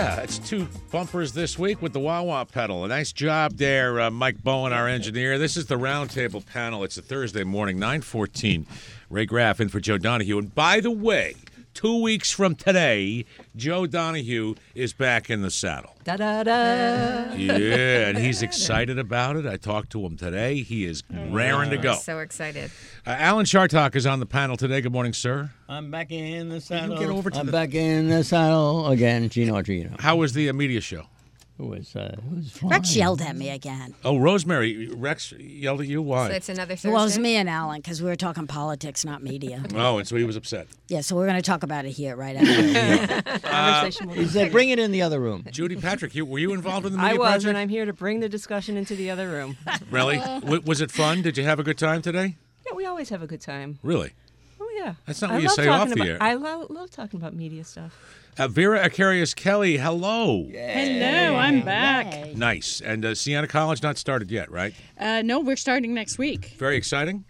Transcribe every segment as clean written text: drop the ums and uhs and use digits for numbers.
Yeah, it's 2 bumpers this week with the wah-wah pedal. A nice job there, Mike Bowen, our engineer. This is the Roundtable panel. It's a Thursday morning, 9:14. Ray Graff in for Joe Donahue. And by the way, 2 weeks from today, Joe Donahue is back in the saddle. Da-da-da. Yeah, and he's excited about it. I talked to him today. He is raring to go. So excited. Alan Chartock is on the panel today. Good morning, sir. I'm back in the saddle. get over to I'm the- back in the saddle again. Gino. How was the media show? It was fine. Rex yelled at me again. Oh, Rosemary, Rex yelled at you? Why? So it's another Thursday? Well, it was me and Alan because we were talking politics, not media. Oh, and so he was upset. Yeah, so we're going to talk about it here right after. Conversation will He said, bring it in the other room. Judy Patrick, were you involved in the I media was, project? and I'm here to bring the discussion into the other room. Really? Was it fun? Did you have a good time today? Yeah, we always have a good time. Really? Oh, yeah. That's not I what you love say talking off the about, air. I love talking about media stuff. Vera Acarius Kelly, hello. Hello, I'm back. Yay. Nice. And Siena College not started yet, right? No, we're starting next week. Very exciting.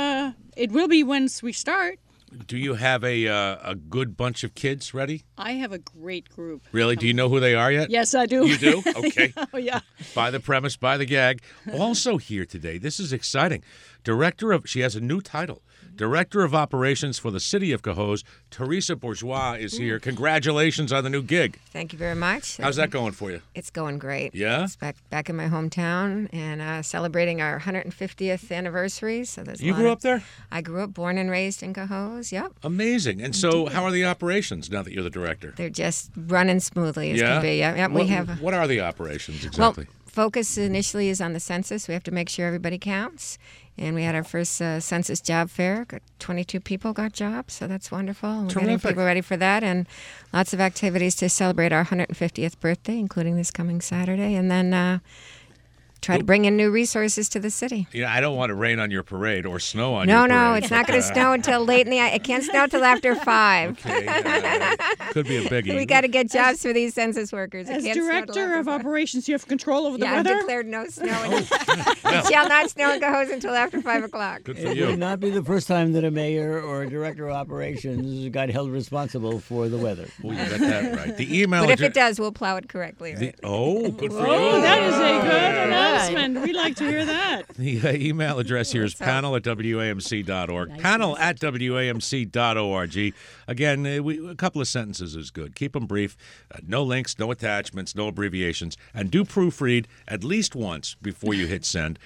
It will be once we start. Do you have a good bunch of kids ready? I have a great group. Really? Do you know who they are yet? Yes, I do. You do? Okay. Oh, yeah. By the premise, by the gag. Also here today, this is exciting. She has a new title. Director of Operations for the City of Cohoes, Teresa Bourgeois is here. Congratulations on the new gig. Thank you very much. How's that going for you? It's going great. Yeah? It's back in my hometown and celebrating our 150th anniversary. So there's You grew up there? I grew up, born and raised in Cohoes. Yep. Amazing. And so how are the operations now that you're the director? They're just running smoothly as can be. Yep. We have. What are the operations exactly? Well, focus initially is on the census. We have to make sure everybody counts. And we had our first census job fair. 22 people got jobs, so that's wonderful. We're getting Terrific. people ready for that, and lots of activities to celebrate our 150th birthday, including this coming Saturday. And then try to bring in new resources to the city. I don't want to rain on your parade or snow on No, your parade. no, it's not going to snow until late in the. It can't snow till after 5. Okay, could be a biggie. We got to get jobs for these census workers. It As can't snow till director after of 5. operations, you have control over the Yeah, I've weather? declared no snow. It shall not snow in Cohoes until after 5 o'clock. Good for It you. would not be the first time that a mayor or a director of operations got held responsible for the weather. Oh, you got that right. The email But if address. it does, we'll plow it correctly. Right? Good for Oh, you. that is a good announcement. We like to hear that. The email address here is panel@wamc.org. Panel@wamc.org. Again, a couple of sentences is good. Keep them brief. No links, no attachments, no abbreviations. And do proofread at least once before you hit send.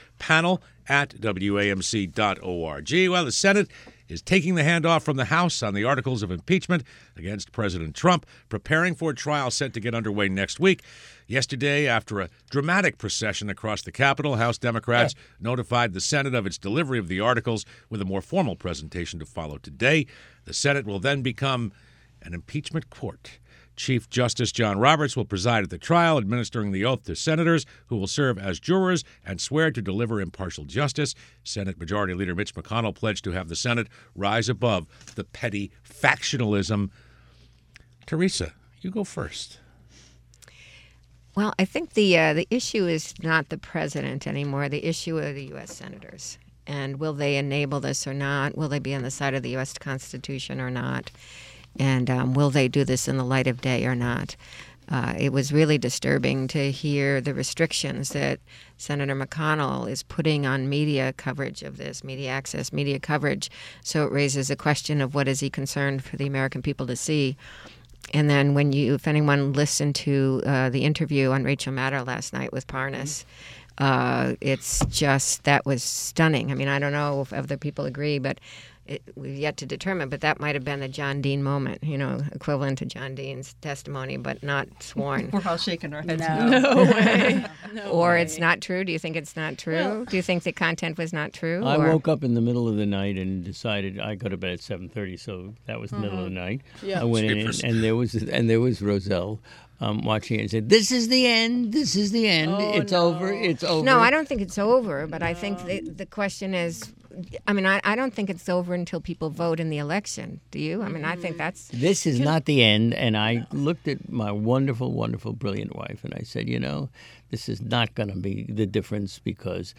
Panel@wamc.org. Well, the Senate is taking the handoff from the House on the articles of impeachment against President Trump, preparing for a trial set to get underway next week. Yesterday, after a dramatic procession across the Capitol, House Democrats notified the Senate of its delivery of the articles with a more formal presentation to follow today. The Senate will then become an impeachment court. Chief Justice John Roberts will preside at the trial, administering the oath to senators who will serve as jurors and swear to deliver impartial justice. Senate Majority Leader Mitch McConnell pledged to have the Senate rise above the petty factionalism. Teresa, you go first. Well, I think the issue is not the president anymore. The issue are the U.S. senators. And will they enable this or not? Will they be on the side of the U.S. Constitution or not? And will they do this in the light of day or not? It was really disturbing to hear the restrictions that Senator McConnell is putting on media coverage of this, media access, media coverage. So it raises a question of what is he concerned for the American people to see. And then if anyone listened to the interview on Rachel Maddow last night with Parnas, it's just, that was stunning. I mean, I don't know if other people agree, but we've yet to determine, but that might have been the John Dean moment, equivalent to John Dean's testimony, but not sworn. We're all shaking our heads. No way. Or it's not true. Do you think it's not true? Well, Do you think the content was not true? I or? woke up in the middle of the night and decided I go to bed at 7:30, so that was the middle of the night. Yeah. I went in Jeepers. and there was Roselle watching it and said, "This is the end. This is the end. Oh, it's no. over. It's over." No, I don't think it's over, but I think the question is, I mean, I don't think it's over until people vote in the election. Do you? I mean, I think that's... This is not the end. And I looked at my wonderful, wonderful, brilliant wife, and I said, this is not going to be the difference because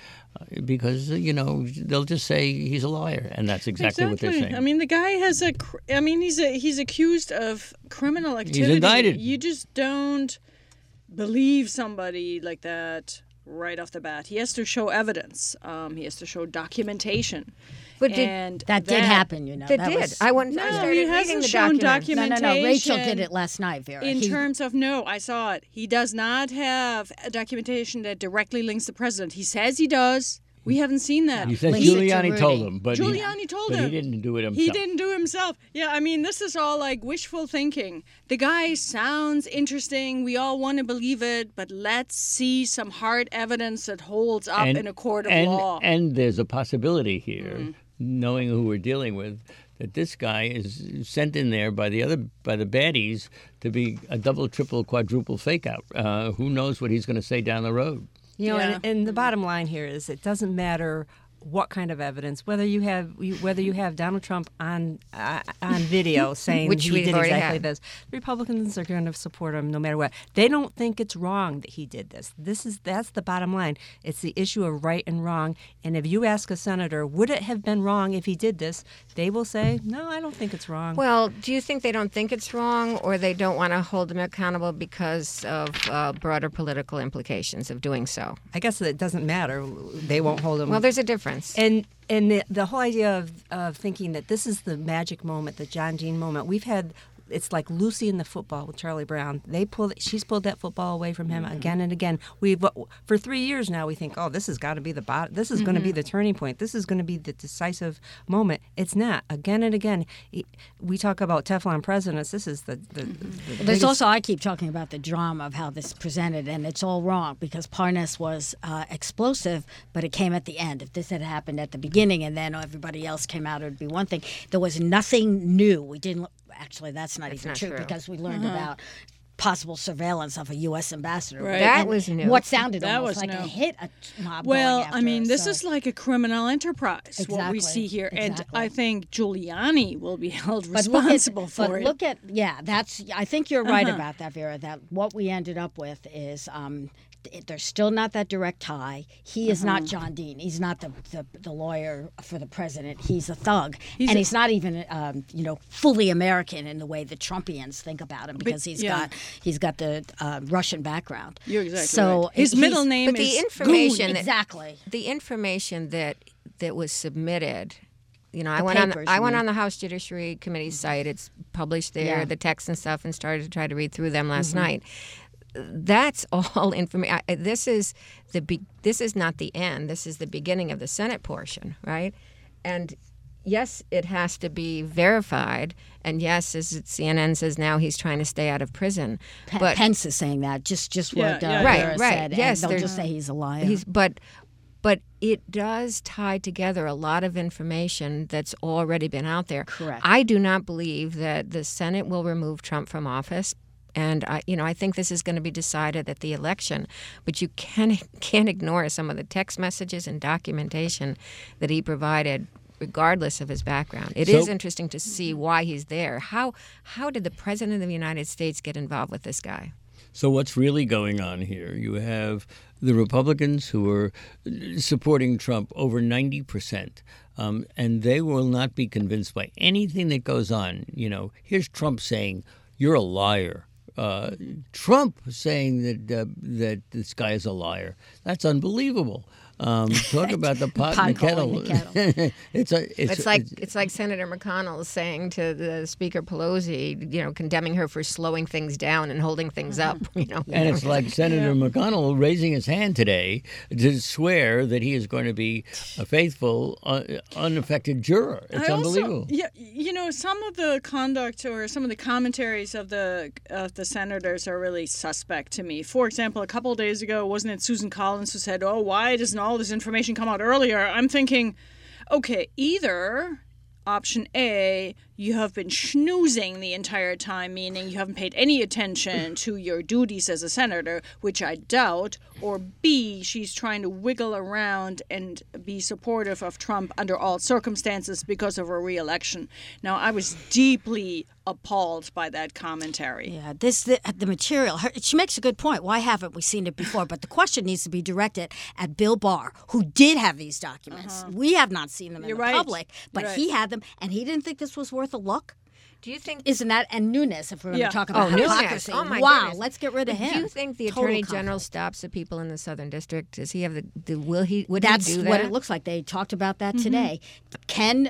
they'll just say he's a liar, and that's exactly what they're saying. I mean, the guy has he's accused of criminal activity. He's indicted. You just don't believe somebody like that right off the bat. He has to show evidence. He has to show documentation. But that did happen, That that did. was- I No, started he reading hasn't the shown documents. documentation. No. Rachel did it last night, Vera. In terms of, no, I saw it. He does not have a documentation that directly links the president. He says he does. We haven't seen that. He says Link it to Giuliani told Rudy. him, but Giuliani told him. he didn't do it himself. He didn't do it himself. Yeah, I mean, this is all like wishful thinking. The guy sounds interesting. We all want to believe it, but let's see some hard evidence that holds up in a court of law. And there's a possibility here, knowing who we're dealing with, that this guy is sent in there by the baddies to be a double, triple, quadruple fake out. Who knows what he's going to say down the road? And the bottom line here is it doesn't matter what kind of evidence, whether you have Donald Trump on video saying Which he we've did already exactly had. this, the Republicans are going to support him no matter what. They don't think it's wrong that he did this. That's the bottom line. It's the issue of right and wrong. And if you ask a senator, would it have been wrong if he did this? They will say, no, I don't think it's wrong. Well, do you think they don't think it's wrong, or they don't want to hold him accountable because of broader political implications of doing so? I guess it doesn't matter. They won't hold him. Well, there's a difference. And the whole idea of thinking that this is the magic moment, the John Dean moment, it's like Lucy in the football with Charlie Brown. She's pulled that football away from him again and again. For 3 years now, we think, this has got to be this is going to be the turning point. This is going to be the decisive moment. It's not. Again and again, we talk about Teflon presidents. This is the There's biggest- also, I keep talking about the drama of how this is presented, and it's all wrong because Parnas was explosive, but it came at the end. If this had happened at the beginning and then everybody else came out, it would be one thing. There was nothing new. We didn't. Actually, that's not even not true true. because we learned about possible surveillance of a U.S. ambassador. Right. That And was new. What sounded That almost was like a new. hit mob. Well, going after I mean, us, this so. is like a criminal enterprise, what we Exactly. see here. And Exactly. I think Giuliani will be held But look responsible at, for but it. look at, I think you're right about that, Vera, that what we ended up with is there's still not that direct tie. He is not John Dean. He's not the lawyer for the president. He's a thug. He's not even, fully American in the way the Trumpians think about him because he's got the Russian background. You're exactly so right. His he's- middle name but the is information Goon. that- Exactly. The information that was submitted, I papers, went you mean. on the House Judiciary Committee's site. It's published there, Yeah. the text and stuff, and started to try to read through them last night. That's all information. This is not the end. This is the beginning of the Senate portion, right? And yes, it has to be verified. And yes, as CNN says now, he's trying to stay out of prison. But Pence is saying that, just what Yeah, Vera right. said. Yes, and they'll there's- just say he's a liar. But it does tie together a lot of information that's already been out there. Correct. I do not believe that the Senate will remove Trump from office. And I think this is going to be decided at the election, but you can't ignore some of the text messages and documentation that he provided, regardless of his background. It is interesting to see why he's there. How did the President of the United States get involved with this guy? So what's really going on here? You have the Republicans who are supporting Trump over 90%, and they will not be convinced by anything that goes on. Here's Trump saying, "You're a liar." Trump saying that this guy is a liar. That's unbelievable. Talk about the pot and the kettle. It's like Senator McConnell saying to the Speaker Pelosi, condemning her for slowing things down and holding things up. And it's like Senator McConnell raising his hand today to swear that he is going to be a faithful, unaffected juror. It's unbelievable. Some of the conduct or some of the commentaries of the senators are really suspect to me. For example, a couple of days ago, wasn't it Susan Collins who said, why doesn't all this information come out earlier? I'm thinking, okay, either option A, you have been schnoozing the entire time, meaning you haven't paid any attention to your duties as a senator, which I doubt, or B, she's trying to wiggle around and be supportive of Trump under all circumstances because of her re-election. Now, I was deeply appalled by that commentary. Yeah, the material. She makes a good point. Why haven't we seen it before? But the question needs to be directed at Bill Barr, who did have these documents. We have not seen them in the public, but he had them, and he didn't think this was worth a look. Do you think? Isn't that, and Nunes, if we're going to talk about Nunes. hypocrisy? Oh my wow, goodness. let's get rid of him. Do you think the Total Attorney conflict. General stops the people in the Southern District? Does he have would he do That's that? what it looks like. They talked about that today. Can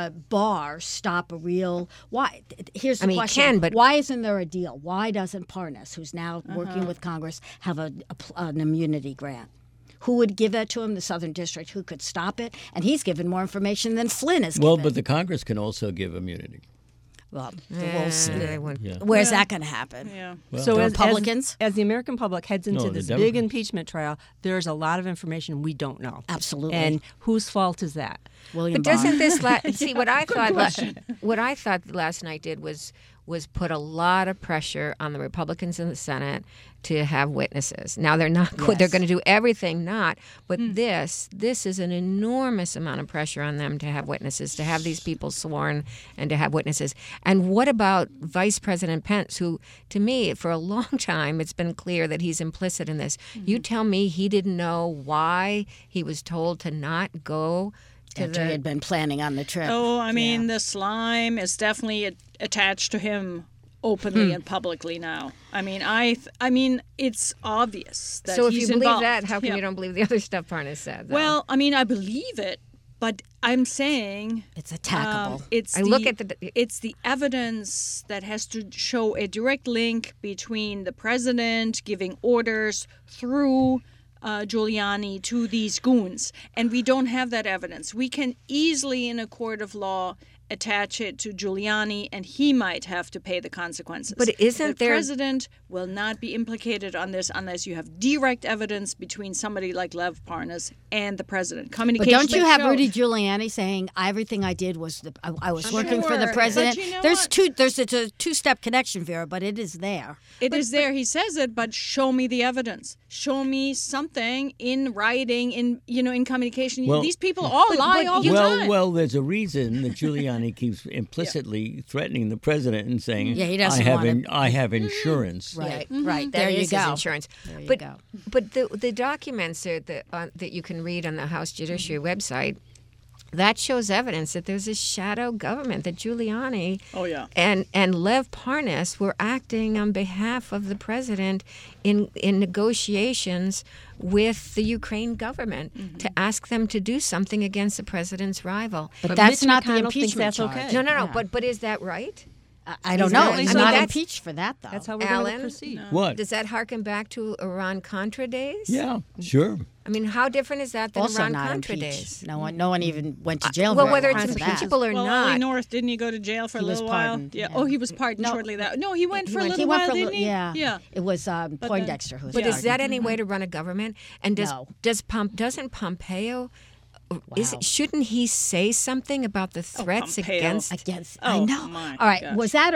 Barr stop a real? Why? Here's the question. He can, but why isn't there a deal? Why doesn't Parnas, who's now working with Congress, have an immunity grant? Who would give that to him? The Southern District. Who could stop it? And he's given more information than Flynn has given. Well, but the Congress can also give immunity. Well, they wouldn't. Yeah. where's that going to happen? Yeah. So The as Republicans? as the American public heads into No, the this big Democrats. impeachment trial, there's a lot of information we don't know. Absolutely. And whose fault is that? William But doesn't Barr. this see what I thought? What I thought last night did was put a lot of pressure on the Republicans in the Senate to have witnesses. Now they're not good. They're going to do everything not. But this is an enormous amount of pressure on them to have witnesses, to have these people sworn, and to have witnesses. And what about Vice President Pence, who, to me, for a long time, it's been clear that he's implicit in this. You tell me he didn't know why he was told to not go to After he had been planning on the trip. Oh, I mean, the slime is definitely attached to him openly and publicly now. I mean, it's obvious that So if he's you believe involved. that, how come you don't believe the other stuff Parnas said? Though? Well, I mean, I believe it, but I'm saying It's attackable. it's I the, look at it's the evidence that has to show a direct link between the president giving orders through Giuliani to these goons, and we don't have that evidence. We can easily, in a court of law, attach it to Giuliani, and he might have to pay the consequences. But isn't the there- president will not be implicated on this unless you have direct evidence between somebody like Lev Parnas and the president. But Communication. don't you have shows. Rudy Giuliani saying everything I did was I was working for the sure, president? but you know There's a two-step connection, Vera, but it is there. It is there. He says it, but show me the evidence. Show me something in writing, in communication. Well- These people all lie all the time. Well, there's a reason that Giuliani keeps implicitly threatening the president and saying, Yeah, he doesn't I have want it. I have insurance. Right, Yeah. right. That There you is his go. insurance. There you but go. but the documents that you can read on the House Judiciary website, that shows evidence that there's a shadow government, that Giuliani Oh, yeah. and Lev Parnas were acting on behalf of the president in negotiations with the Ukraine government to ask them to do something against the president's rival. But that's Mitch not the McConnell thinks impeachment that's charge. okay. No, but is that right? I don't Is know. that- I'm so not that's- impeached for that, though. That's how we're going Alan? to proceed. What? Does that harken back to Iran-Contra days? Yeah, sure. I mean, how different is that than also not Iran-Contra impeached. days? No one even went to jail. Well, very whether long it's for that. impeachable or Well, not. Ollie North, didn't he go to jail for a He was little while? pardoned, Yeah. yeah. Oh, he was pardoned No. shortly that. No, he went for a He little went while, for a didn't he? Yeah. It was Poindexter who was But is pardoned. that any way to run a government? And No. doesn't Pompeo? Wow. Shouldn't he say something about the threats Pompeo. against? I Oh, know. my All right, gosh. was that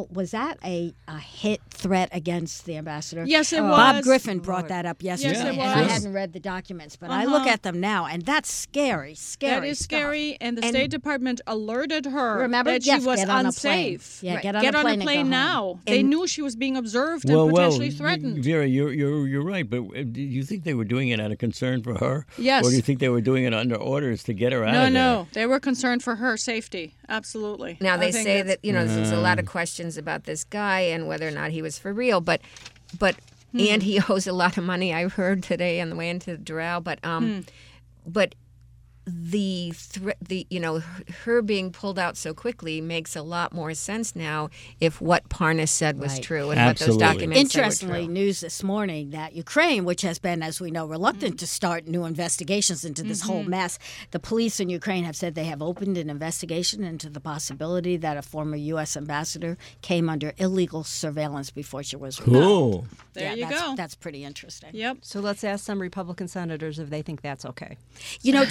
a hit threat against the ambassador? Yes, it Bob was. Griffin brought that up yesterday, Yes, it and I was. hadn't read the documents, but I look at them now, and that's scary. That is stuff. scary, and the State Department alerted her Remember? that Yes, she was get on a plane. unsafe. Yeah, Right. get on a plane, and go home. now. They knew she was being observed and potentially threatened. Vera, you're right. But do you think they were doing it out of concern for her? Yes. Or do you think they were doing it under orders to get her out of there? No, they were concerned for her safety. Absolutely. Now I they think say that's- that there's a lot of questions about this guy and whether or not he was for real, but and he owes a lot of money. I heard today on the way into Doral, but the her being pulled out so quickly makes a lot more sense now if what Parnas said was Right. true and Absolutely. what those documents Interestingly, said were true. news this morning that Ukraine, which has been, as we know, reluctant to start new investigations into this whole mess, the police in Ukraine have said they have opened an investigation into the possibility that a former U.S. ambassador came under illegal surveillance before she was removed. Cool. There you that's, go. That's pretty interesting. Yep. So let's ask some Republican senators if they think that's okay. You know, Judy, I thought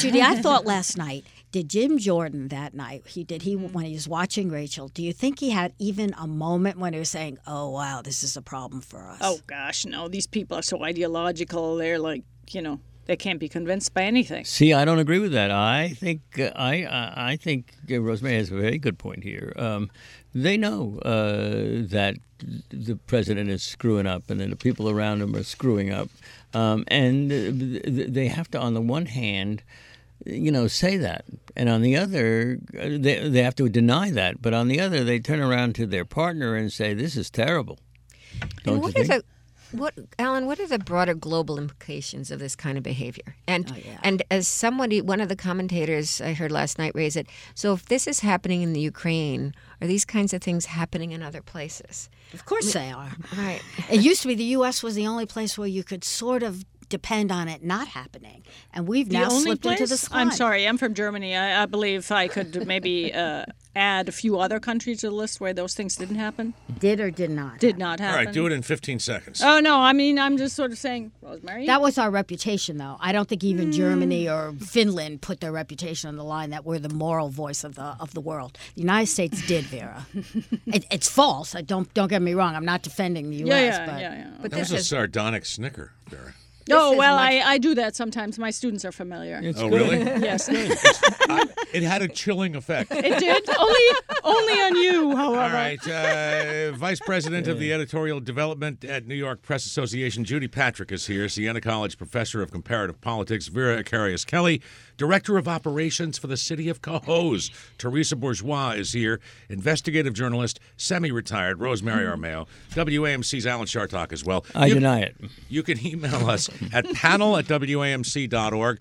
thought last night, did Jim Jordan that night, when he was watching Rachel, do you think he had even a moment when he was saying, oh, wow, this is a problem for us? Oh, gosh, no. These people are so ideological. They're like, they can't be convinced by anything. See, I don't agree with that. I think I think Rosemary has a very good point here. They know that the president is screwing up and that the people around him are screwing up. And they have to, on the one hand, say that. And on the other, they have to deny that. But on the other, they turn around to their partner and say, this is terrible. Don't you think? Alan, what are the broader global implications of this kind of behavior? And as somebody, one of the commentators I heard last night raise it, so if this is happening in the Ukraine, are these kinds of things happening in other places? Of course they are. Right. It used to be the U.S. was the only place where you could sort of depend on it not happening. And we've now slipped into the slide. I'm sorry, I'm from Germany. I believe I could maybe add a few other countries to the list where those things didn't happen. Did or did not? Did not happen. All right, do it in 15 seconds. Oh, no, I mean, I'm just sort of saying, Rosemary. That was our reputation, though. I don't think even Germany or Finland put their reputation on the line that we're the moral voice of the world. The United States did, Vera. It's false. Don't get me wrong. I'm not defending the U.S. But That was a sardonic snicker, Vera. Oh, well, I do that sometimes. My students are familiar. Oh, really? Yes. It had a chilling effect. It did? Only on you, however. All right. Vice President of the Editorial Development at New York Press Association, Judy Patrick is here. Siena College Professor of Comparative Politics, Vera Akarius-Kelly. Director of Operations for the City of Cohoes, Teresa Bourgeois is here. Investigative journalist, semi-retired, Rosemary Armao. WAMC's Alan Chartock as well. I deny it. You can email us at panel@wamc.org,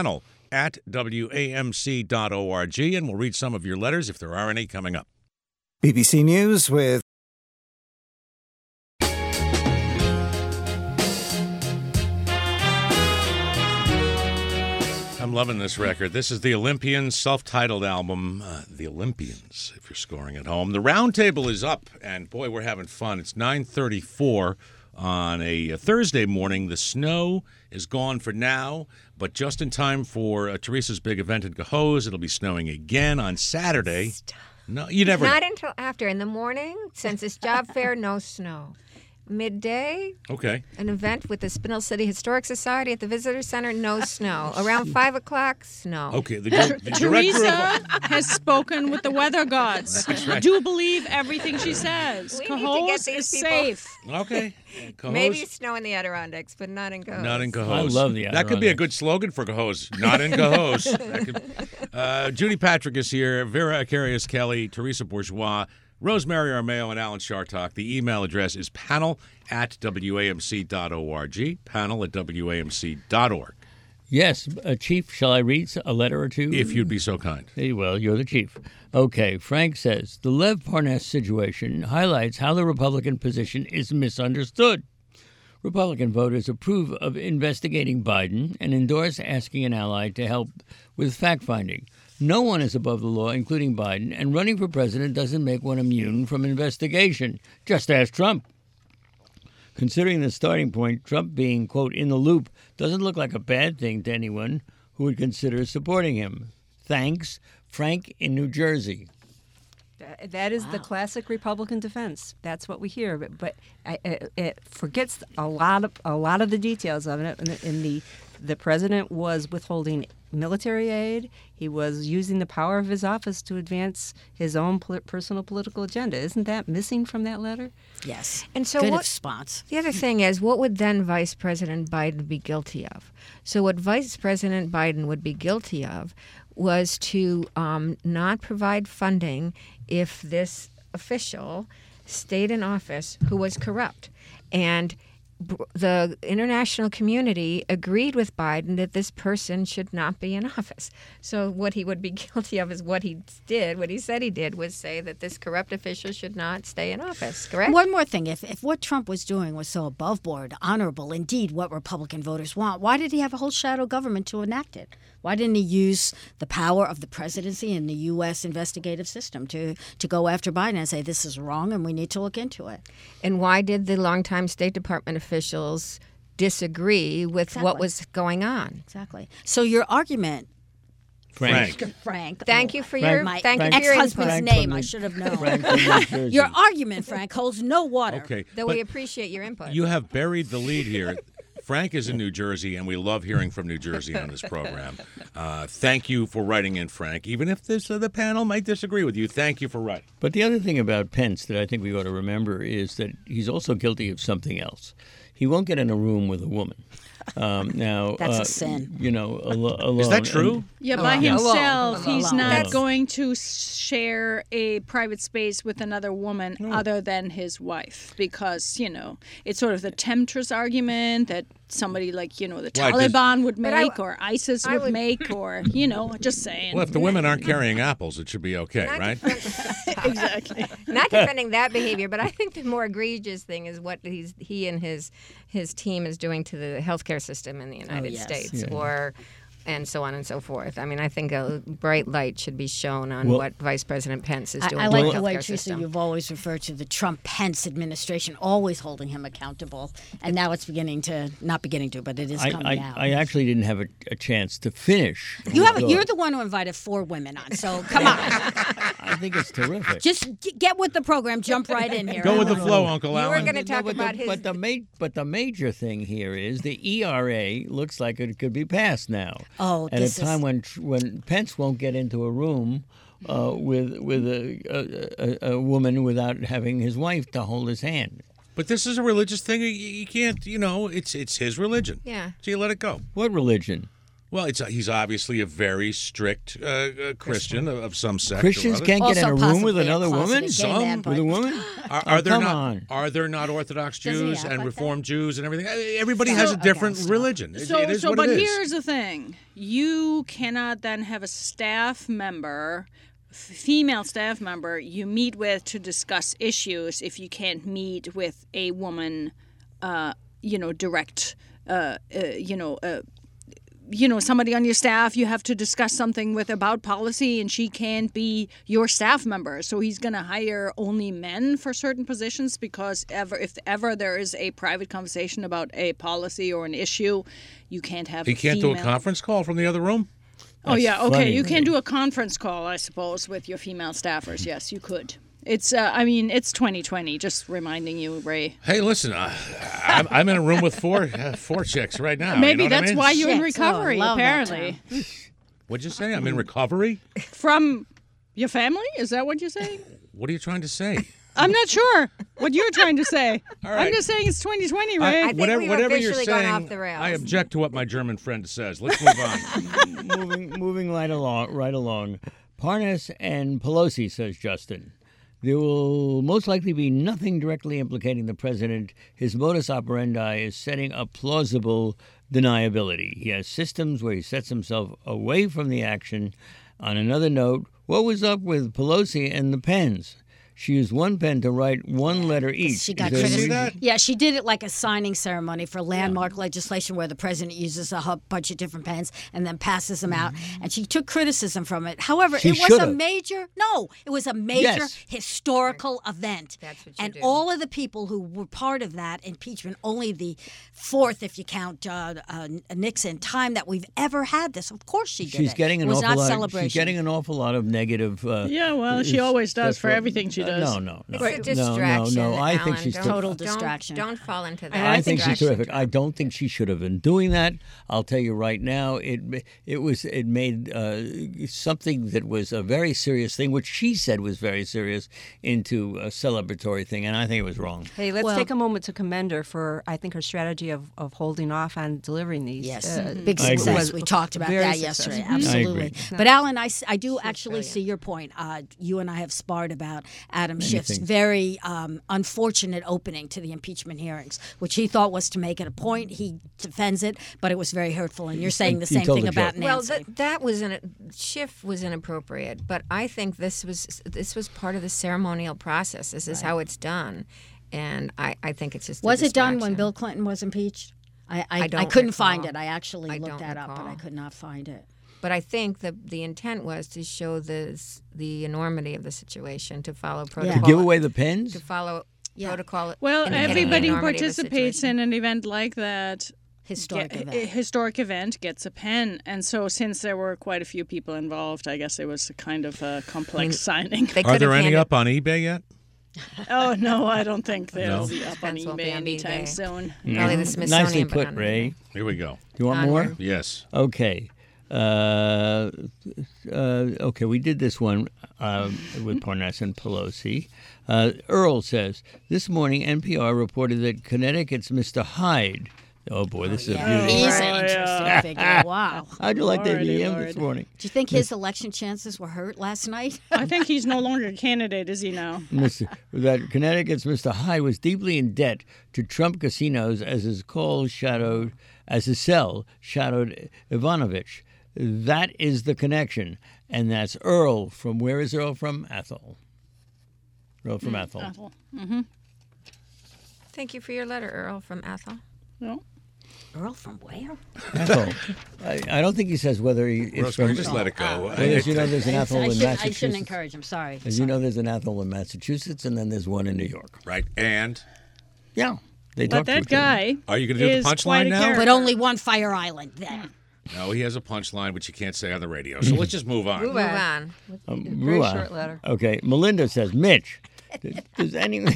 panel@wamc.org, and we'll read some of your letters if there are any coming up. BBC News with I'm loving this record. This is the Olympians' self-titled album, The Olympians, if you're scoring at home. The roundtable is up, and boy, we're having fun. It's 9:34 on a Thursday morning. The snow is gone for now, but just in time for Teresa's big event in Cohoes. It'll be snowing again on Saturday. No, you never. Not until after. In the morning, since it's job fair, no snow. Midday, okay. An event with the Spindle City Historic Society at the Visitor Center, no snow. Around 5 o'clock, snow. Okay, the Teresa has spoken with the weather gods. That's right. Do believe everything she says. We need to Cohoes get these is people- safe. Okay. Cohoes. Maybe snow in the Adirondacks, but not in Cohoes. Not in Cohoes. I love the That could be a Adirondacks. good slogan for Cohoes. Not in Cohoes. Judy Patrick is here. Vera Akarius-Kelly, Teresa Bourgeois, Rosemary Armao, and Alan Chartock. The email address is panel@wamc.org, panel@wamc.org. Yes, Chief, shall I read a letter or two? If you'd be so kind. Hey, well, you're the chief. Okay, Frank says, the Lev Parnas situation highlights how the Republican position is misunderstood. Republican voters approve of investigating Biden and endorse asking an ally to help with fact-finding. No one is above the law, including Biden, and running for president doesn't make one immune from investigation. Just ask Trump. Considering the starting point, Trump being, quote, in the loop, doesn't look like a bad thing to anyone who would consider supporting him. Thanks, Frank in New Jersey. That is the classic Republican defense. That's what we hear, but it forgets a lot of the details of it. And the president was withholding military aid. He was using the power of his office to advance his own personal political agenda. Isn't that missing from that letter? Yes. And so Good what, response. The other thing is, what would then Vice President Biden be guilty of? So what Vice President Biden would be guilty of was to not provide funding if this official stayed in office who was corrupt. And the international community agreed with Biden that this person should not be in office. So what he would be guilty of is what he did, what he said he did, was say that this corrupt official should not stay in office, correct? One more thing. If what Trump was doing was so above board, honorable, indeed what Republican voters want, why did he have a whole shadow government to enact it? Why didn't he use the power of the presidency and the U.S. investigative system to go after Biden and say this is wrong and we need to look into it? And why did the longtime State Department officials disagree with what was going on? Exactly. So your argument Frank. Frank. Thank you for Frank- your My thank you for your ex-husband's input. name. I should have known. Frank from New Jersey. Your argument, Frank, holds no water. Okay. Though but we appreciate your input. you have buried the lead here. Frank is in New Jersey, and we love hearing from New Jersey on this program. Thank you for writing in, Frank. Even if the panel might disagree with you, thank you for writing. But the other thing about Pence that I think we ought to remember is that he's also guilty of something else. He won't get in a room with a woman. Now, That's a sin. You know, alone. Is that true? Yeah, by Alone. himself, he's Alone. not Alone. going to share a private space with another woman other than his wife because, it's sort of the temptress argument that somebody like, the Why, Taliban would But I- make or ISIS I would would- make or, just saying. Well, if the women aren't carrying apples, it should be okay, Not right? Exactly. Not defending that behavior, but I think the more egregious thing is what he and his team is doing to the healthcare system in the United yes. States, and so on and so forth. I mean, I think a bright light should be shown on what Vice President Pence is doing I to like the the way, healthcare Teresa, system. you've always referred to the Trump-Pence administration always holding him accountable. And now it's not beginning to, but it is coming out. I actually didn't have a chance to finish. You're the one who invited 4 women on, so come on. I think it's terrific. Just get with the program. Jump right in here. Go with the flow, Uncle You were Alan. going to talk but about his. but the major thing here is the ERA looks like it could be passed now. Oh, at this a time when Pence won't get into a room with a woman without having his wife to hold his hand. But this is a religious thing. You can't, it's his religion. Yeah. So you let it go. What religion? Well, he's obviously a very strict Christian of some sect. Christians or other. can't get in Also a room with possibly a another woman. closeted gay man, With a woman? Are there come not? on. Are there not Orthodox Doesn't he Jews act and like Reformed Jews and everything? Everybody has a different stop. religion. It is what but it is. here's the thing: you cannot then have a staff member, female staff member, you meet with to discuss issues if you can't meet with a woman, direct, somebody on your staff you have to discuss something with about policy, and she can't be your staff member. So he's going to hire only men for certain positions because if ever there is a private conversation about a policy or an issue, you can't have He a can't female. do a conference call from the other room? Oh, yeah, okay. funny. You can do a conference call, I suppose, with your female staffers. Yes, you could. It's, it's 2020, just reminding you, Ray. Hey, listen, I'm in a room with four chicks right now. Maybe you know what I that's mean? why you're in Chicks. Oh, recovery, love that apparently. What'd you say? I'm in recovery? From your family? Is that what you're saying? What are you trying to say? I'm not sure what you're trying to say. All right. I'm just saying it's 2020, Ray. I think we've Whatever you're officially gone saying, off the rails. I object to what my German friend says. Let's move on. moving right along. Parnas and Pelosi, says Justin. There will most likely be nothing directly implicating the president. His modus operandi is setting up plausible deniability. He has systems where he sets himself away from the action. On another note, what was up with Pelosi and the pens? She used one pen to write one letter each. She got Is there a see criticized. that? Yeah, she did it like a signing ceremony for landmark legislation where the president uses a bunch of different pens and then passes them out. And she took criticism from it. However, She it was should've. it was a major Yes. historical event. That's what you and do. all of the people who were part of that impeachment, only the fourth, if you count Nixon, time that we've ever had this. Of course she did She's it. getting It an was awful not lot. celebration. She's getting an awful lot of negative. Yeah, well, she always does for everything she does. No. It's a distraction. No. I think Alan. she's Don't- Total don't- distraction. Don't fall into that. I think she's distraction terrific. I don't think she should have been doing that. I'll tell you right now. It made something that was a very serious thing, which she said was very serious, into a celebratory thing, and I think it was wrong. Hey, let's Well- take a moment to commend her for, I think, her strategy of holding off on delivering these. Yes, Mm-hmm. big I agree. success. We talked about Very that successful. yesterday. Mhm. Absolutely. I agree. But Alan, I do actually see your point. You and I have sparred about Adam Schiff's things. very unfortunate opening to the impeachment hearings, which he thought was to make it a point. He defends it, but it was very hurtful. And you're saying the He same told thing the about joke. Well, Nancy. that was Schiff was inappropriate, but I think this was part of the ceremonial process. This is how it's done, and I think it's just. Was a it done when distraction. Bill Clinton was impeached? I don't couldn't recall. find it. I actually I looked don't that up, but I recall. could not find it. But I think the intent was to show the enormity of the situation, to follow protocol. To give away the pens? To follow protocol. Well, indicating the everybody who enormity of the participates situation. in an event like that historic event. Gets a pen. And so since there were quite a few people involved, I guess it was a kind of a complex signing. Are there any up on eBay yet? Oh, no, I don't think they'll be up on Pens won't be eBay on anytime eBay. soon. Probably the Smithsonian. Nicely but put, not Ray. Here we go. Do you want more? Yes. Okay. Okay, we did this one with Parnas and Pelosi. Earl says, this morning NPR reported that Connecticut's Mr. Hyde. Oh, boy, this is a beauty. He's an interesting figure. Wow. How'd you like that Lordy, DM Lord. this morning? Do you think his election chances were hurt last night? I think he's no longer a candidate, is he now? That Connecticut's Mr. Hyde was deeply in debt to Trump casinos as his cell shadowed Ivanovich. That is the connection. And that's Earl from, where is Earl from? Athol. Earl from Athol. Ethel. Thank you for your letter, Earl from Athol. No. Earl from where? Athol. I don't think he says whether he is Rosemary, from... just let it go. Well, as you know, there's an Athol in I Massachusetts. shouldn't encourage him. Sorry. As you know, there's an Athol in Massachusetts, and then there's one in New York. Right. And Yeah. They But talk to that each other. guy are you going to do the is quite punchline a now? character. But only one Fire Island then. No, he has a punchline, which you can't say on the radio. So let's just move on. Move on. Very Rua. short letter. Okay. Melinda says, Mitch, does anyone...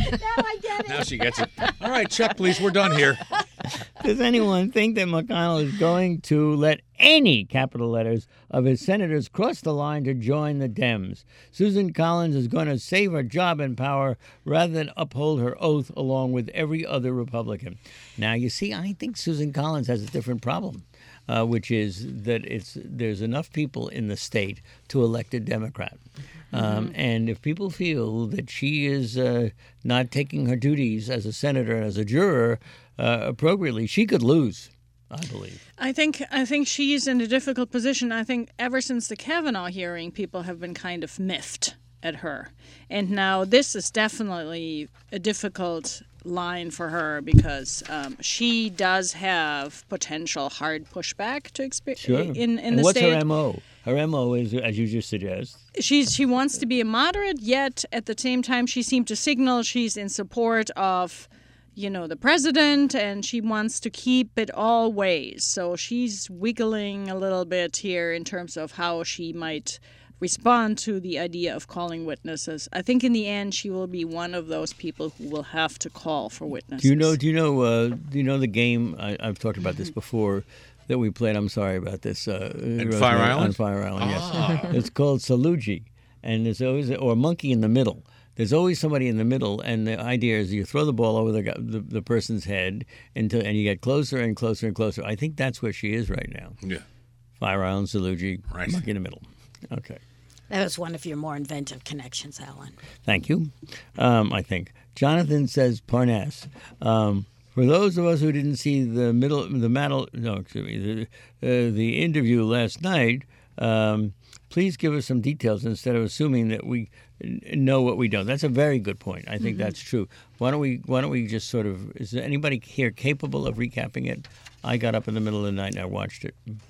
Now she gets it. All right, Chuck, please. We're done here. Does anyone think that McConnell is going to let any capital letters of his senators cross the line to join the Dems? Susan Collins is going to save her job and power rather than uphold her oath along with every other Republican. Now, you see, I think Susan Collins has a different problem, which is that there's enough people in the state to elect a Democrat. And if people feel that she is not taking her duties as a senator and as a juror appropriately, she could lose, I believe. I think she's in a difficult position. I think ever since the Kavanaugh hearing, people have been kind of miffed at her. And now this is definitely a difficult line for her because she does have potential hard pushback to experience in and the what's state. her MO? Her MO is, as you just suggest. She wants to be a moderate, yet at the same time she seemed to signal she's in support of, the president, and she wants to keep it all ways. So she's wiggling a little bit here in terms of how she might respond to the idea of calling witnesses. I think in the end she will be one of those people who will have to call for witnesses. Do you know the game? I've talked about this before. That we played. I'm sorry about this. Fire Island? On Fire Island, yes. It's called Salugi, and there's always or monkey in the middle. There's always somebody in the middle, and the idea is you throw the ball over the person's head and you get closer and closer and closer. I think that's where she is right now. Yeah. Fire Island, Salugi, Right. monkey in the middle. Okay. That was one of your more inventive connections, Alan. Thank you. I think Jonathan says Parnas. For those of us who didn't see the interview last night, please give us some details instead of assuming that we know what we don't. That's a very good point. I think that's true. Why don't we just sort of? Is there anybody here capable of recapping it? I got up in the middle of the night and I watched it.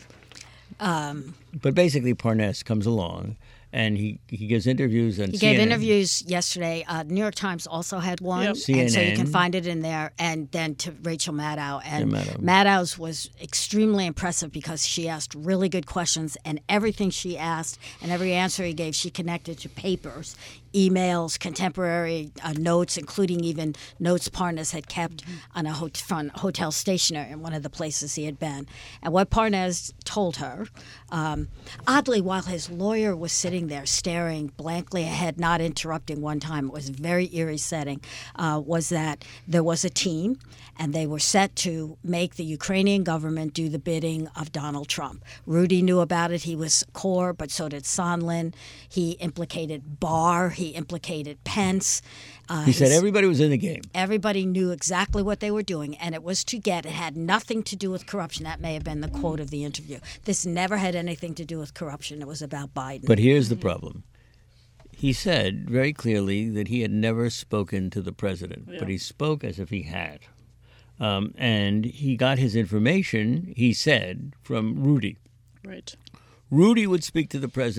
But basically, Parnas comes along. And he gives interviews on CNN. He gave interviews yesterday. New York Times also had one. Yep. And so you CNN. can find it in there. And then to Rachel Maddow. And Maddow. Maddow's was extremely impressive because she asked really good questions. And everything she asked and every answer he gave, she connected to papers, emails, contemporary notes, including even notes Parnas had kept on a hotel stationer in one of the places he had been. And what Parnas told her, oddly, while his lawyer was sitting there staring blankly ahead, not interrupting one time, it was a very eerie setting, was that there was a team and they were set to make the Ukrainian government do the bidding of Donald Trump. Rudy knew about it. He was core, but so did Sondland. He implicated Barr. He implicated Pence. He said everybody was in the game. Everybody knew exactly what they were doing, and it had nothing to do with corruption. That may have been the quote of the interview. This never had anything to do with corruption. It was about Biden. But here's the problem. He said very clearly that he had never spoken to the president, but he spoke as if he had. And he got his information, he said, from Rudy. Right. Rudy would speak to the president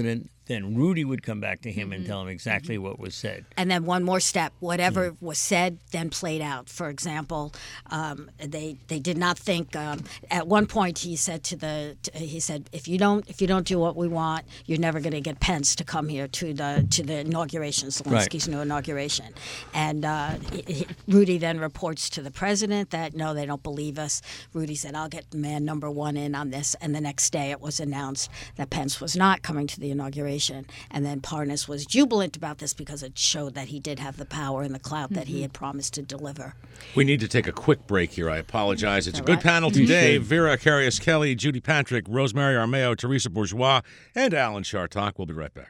then Rudy would come back to him and tell him exactly what was said. And then one more step, whatever was said, then played out. For example, they did not think. At one point, he said if you don't do what we want, you're never going to get Pence to come here to the inauguration, Zelensky's new inauguration. And Rudy then reports to the president that no, they don't believe us. Rudy said, I'll get man number one in on this. And the next day, it was announced that Pence was not coming to the inauguration. And then Parnas was jubilant about this because it showed that he did have the power and the clout that he had promised to deliver. We need to take a quick break here. I apologize. It's a good panel today. Vera Akarius-Kelly, Judy Patrick, Rosemary Armao, Teresa Bourgeois, and Alan Chartock. We'll be right back.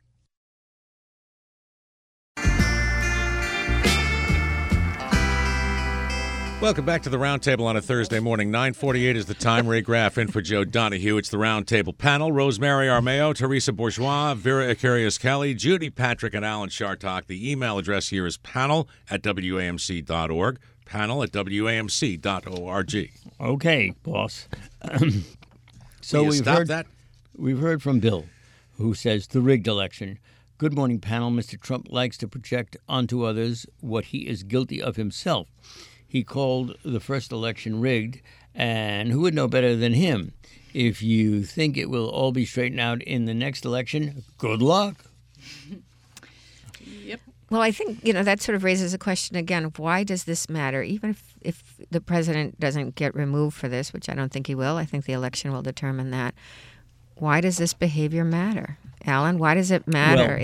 Welcome back to the Roundtable on a Thursday morning. 9:48 is the time. Ray Graff in for Joe Donahue. It's the Roundtable panel. Rosemary Armao, Teresa Bourgeois, Vera Akarius-Kelly, Judy Patrick, and Alan Chartock. The email address here is panel@wamc.org, panel@wamc.org. Okay, boss. So we've heard from Bill, who says the rigged election. Good morning, panel. Mr. Trump likes to project onto others what he is guilty of himself. He called the first election rigged, and who would know better than him? If you think it will all be straightened out in the next election, good luck. Yep. Well, I think, that sort of raises a question again. Why does this matter? Even if the president doesn't get removed for this, which I don't think he will, I think the election will determine that. Why does this behavior matter? Alan, why does it matter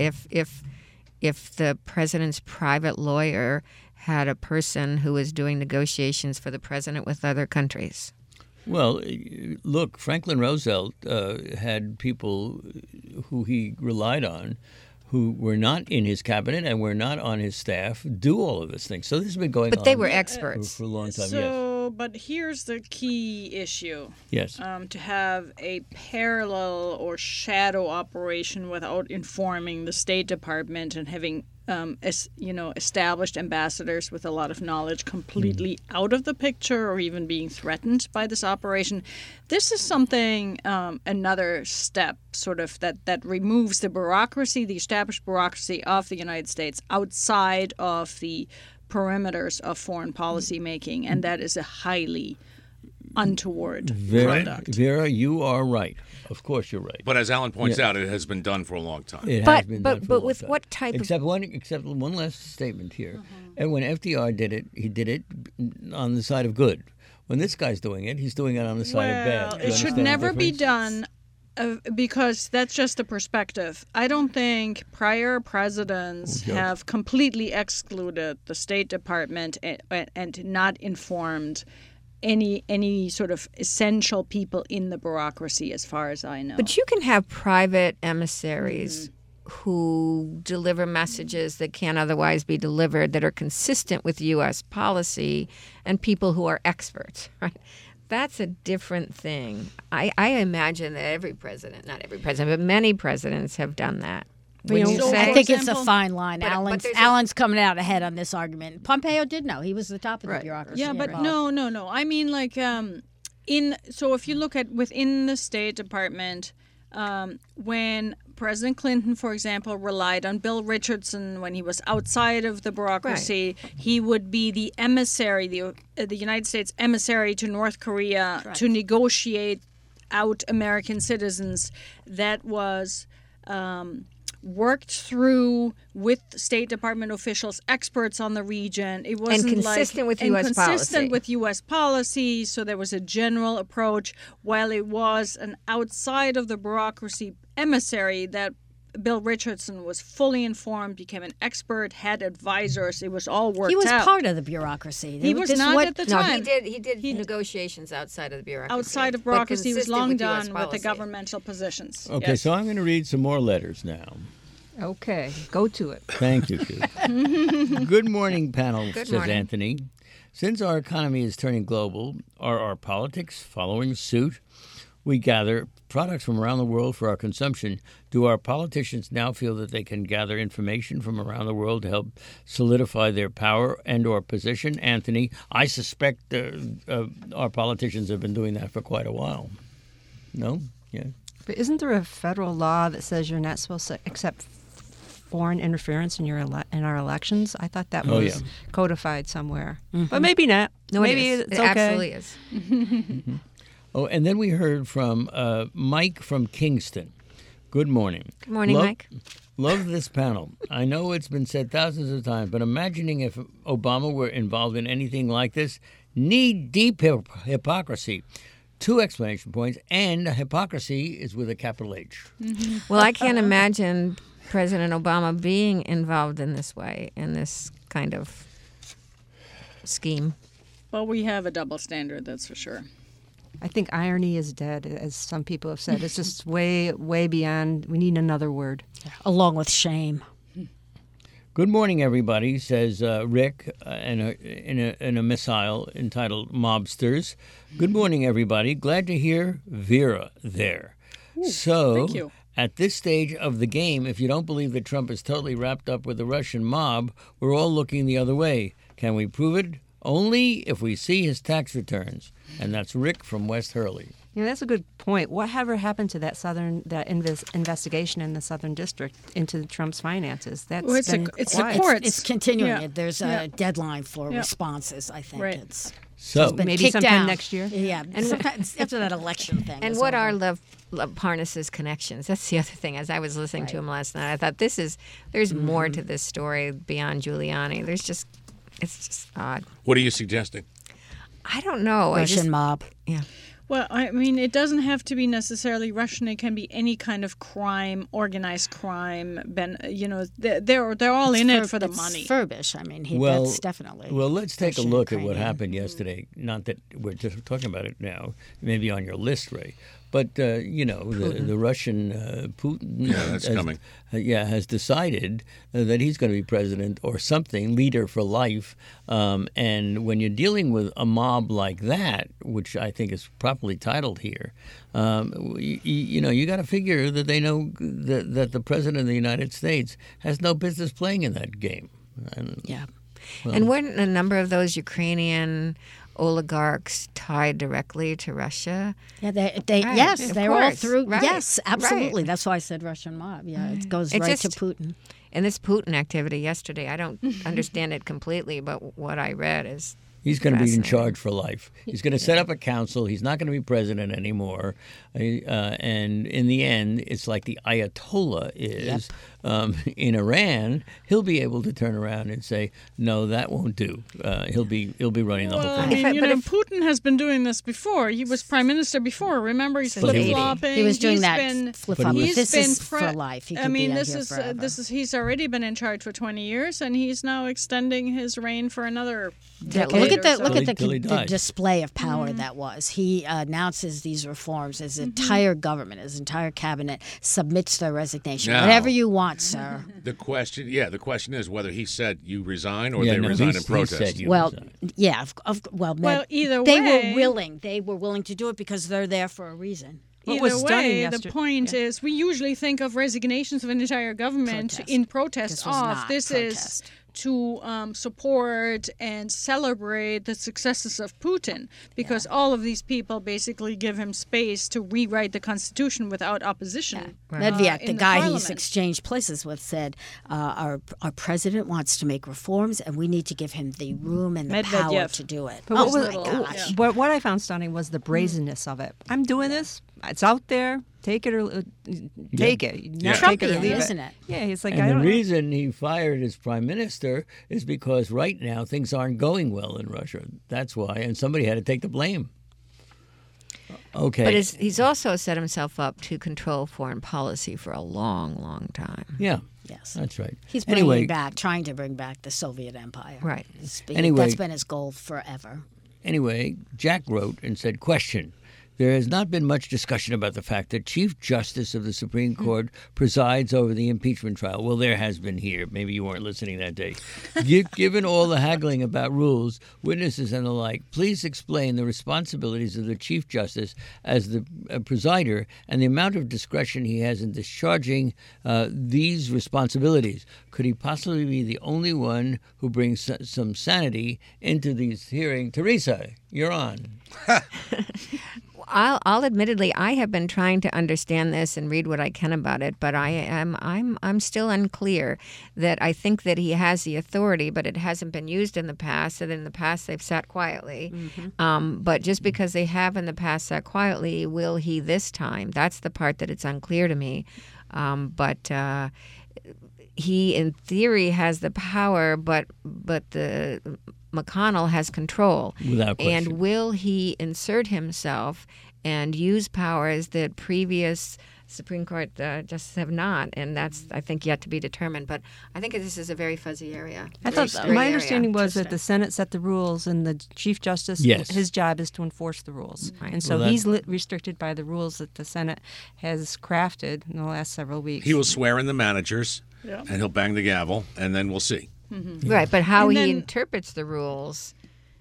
if the president's private lawyer had a person who was doing negotiations for the president with other countries? Well, look, Franklin Roosevelt had people who he relied on who were not in his cabinet and were not on his staff do all of this thing. So this has been going on. But they were experts. For a long time, But here's the key issue. Yes. To have a parallel or shadow operation without informing the State Department and having established ambassadors with a lot of knowledge completely out of the picture or even being threatened by this operation. This is something, another step sort of that removes the bureaucracy, the established bureaucracy of the United States outside of the perimeters of foreign policy making, and that is a highly untoward product. Vera, you are right. Of course you're right. But as Alan points out, it has been done for a long time. It has been done for a long with time. what type except one last statement here. And when FDR did it, he did it on the side of good. When this guy's doing it, he's doing it on the side of bad. It should never be done because that's just a perspective. I don't think prior presidents have completely excluded the State Department and not informed any sort of essential people in the bureaucracy, as far as I know. But you can have private emissaries who deliver messages that can't otherwise be delivered that are consistent with U.S. policy, and people who are experts, right? That's a different thing. I imagine that not every president, but many presidents have done that. I think it's a fine line. Alan's coming out ahead on this argument. Pompeo did know. He was the top of the bureaucracy. Yeah, but no. I mean, so if you look at within the State Department, when President Clinton, for example, relied on Bill Richardson when he was outside of the bureaucracy, he would be the emissary, the United States emissary to North Korea to negotiate out American citizens. That was worked through with State Department officials, experts on the region. It wasn't consistent with U.S. policy. Consistent with U.S. policy, so there was a general approach. While it was an outside of the bureaucracy emissary that Bill Richardson was fully informed, became an expert, had advisors. It was all worked out. He was part of the bureaucracy. He was not at the time. No, he did negotiations outside of the bureaucracy. Outside of bureaucracy, he was long done with the governmental positions. Okay, so I'm going to read some more letters now. Okay, go to it. Thank you, Judy. Good morning, panel, says morning. Anthony. Since our economy is turning global, are our politics following suit? We gather products from around the world for our consumption. Do our politicians now feel that they can gather information from around the world to help solidify their power and or position? Anthony, I suspect our politicians have been doing that for quite a while. No? Yeah. But isn't there a federal law that says you're not supposed to accept foreign interference in in our elections? I thought that was codified somewhere, but maybe not. No, maybe it is. it's It okay. absolutely is. Oh, and then we heard from Mike from Kingston. Good morning. Good morning, Mike. Love this panel. I know it's been said thousands of times, but imagining if Obama were involved in anything like this, knee-deep hypocrisy. 2 explanation points, and hypocrisy is with a capital H. Well, I can't imagine President Obama being involved in this way, in this kind of scheme. Well, we have a double standard, that's for sure. I think irony is dead, as some people have said. It's just way, way beyond. We need another word. Along with shame. Good morning, everybody, says Rick in a missile entitled Mobsters. Good morning, everybody. Glad to hear Vera there. Thank you. At this stage of the game, if you don't believe that Trump is totally wrapped up with the Russian mob, we're all looking the other way. Can we prove it? Only if we see his tax returns. And that's Rick from West Hurley. Yeah, that's a good point. Whatever happened to that investigation in the Southern District into Trump's finances? That's Well, it's been the quiet. courts. It's continuing. Yeah. There's a deadline for Yeah. responses, I think. Right. It's So been Maybe kicked sometime down. next year? Yeah, and sometimes after that election thing. And is what over. are Love Parnas's connections? That's the other thing. As I was listening to him last night, I thought there's more to this story beyond Giuliani. It's just odd. What are you suggesting? I don't know. Russian mob? Yeah. Well, I mean, it doesn't have to be necessarily Russian. It can be any kind of crime, organized crime. They're all in it for the It's money. Furbish. I mean, that's definitely. Well, let's take a Russian, look at what Ukrainian. happened yesterday. Not that we're just talking about it now, maybe on your list, Ray. But, the Russian Putin that's coming. Has decided that he's going to be president or something, leader for life. And when you're dealing with a mob like that, which I think is properly titled here, you got to figure that they know that the president of the United States has no business playing in that game. Yeah. And weren't a number of those Ukrainian oligarchs tied directly to Russia? Yeah, Right, yes, of they're all course. through. Right, Yes, absolutely. right. That's why I said Russian mob. Yeah, it goes It right just- to Putin. And this Putin activity yesterday, I don't understand it completely, but what I read is He's going to be in fascinating. charge for life. He's going to set up a council. He's not going to be president anymore. And in the end, it's like the Ayatollah is in Iran. He'll be able to turn around and say, "No, that won't do." He'll be running the Well, whole I thing. mean, Putin has been doing this before. He was prime minister before. Remember, he's But he was- flip-flopping. He was doing He's that been, flip-flop. he's This been is for life. He could I mean, be out this here is forever. he's already been in charge for 20 years, and he's now extending his reign for another decade. Look at or the so. look at Till he the dies. display of power that was. He announces these reforms. His entire government, his entire cabinet submits their resignation. Now- Whatever you want, sir. The question is whether he said you resign or Yeah, they no, resign he in protest. said you Well, resign. yeah. Well, either they way- were willing. They were willing to do it because they're there for a reason. What Either was stunning way, the yesterday- point is we usually think of resignations of an entire government Protest. in protest This was of. not This protest. is to support and celebrate the successes of Putin, because all of these people basically give him space to rewrite the constitution without opposition. Medvedev, in the the guy he's parliament. exchanged places with, said, "Our president wants to make reforms, and we need to give him the room and the power Medvedev. to do it." But Oh what, my was, gosh! what I found stunning was the brazenness of it. I'm doing this. It's out there. Take it or take it. Not take it or Trumpian, leave isn't it. it? Yeah, he's like, I And the don't know. reason he fired his prime minister is because right now things aren't going well in Russia. That's why, and somebody had to take the blame. Okay. But he's also set himself up to control foreign policy for a long, long time. yeah. Yes. That's right. He's bringing anyway, trying to bring back the Soviet Empire. Right. Anyway- That's been his goal forever. Anyway, Jack wrote and said, question. There has not been much discussion about the fact that Chief Justice of the Supreme Court presides over the impeachment trial. Well, there has been here. Maybe you weren't listening that day. Given all the haggling about rules, witnesses, and the like, please explain the responsibilities of the Chief Justice as the presider and the amount of discretion he has in discharging these responsibilities. Could he possibly be the only one who brings some sanity into these hearings? Teresa, you're on. I'll admittedly, I have been trying to understand this and read what I can about it, but I'm still unclear. That I think that he has the authority, but it hasn't been used in the past. And in the past, they've sat quietly. But just because they have in the past sat quietly, will he this time? That's the part that it's unclear to me. But he, in theory, has the power, but the McConnell has control. Without question. And will he insert himself and use powers that previous Supreme Court justices have not? And that's, I think, yet to be determined. But I think this is a very fuzzy area. I thought my understanding was that the Senate set the rules, and the Chief Justice, his job is to enforce the rules. Right. And so he's restricted by the rules that the Senate has crafted in the last several weeks. He will swear in the managers, and he'll bang the gavel, and then we'll see. Right, but how he interprets the rules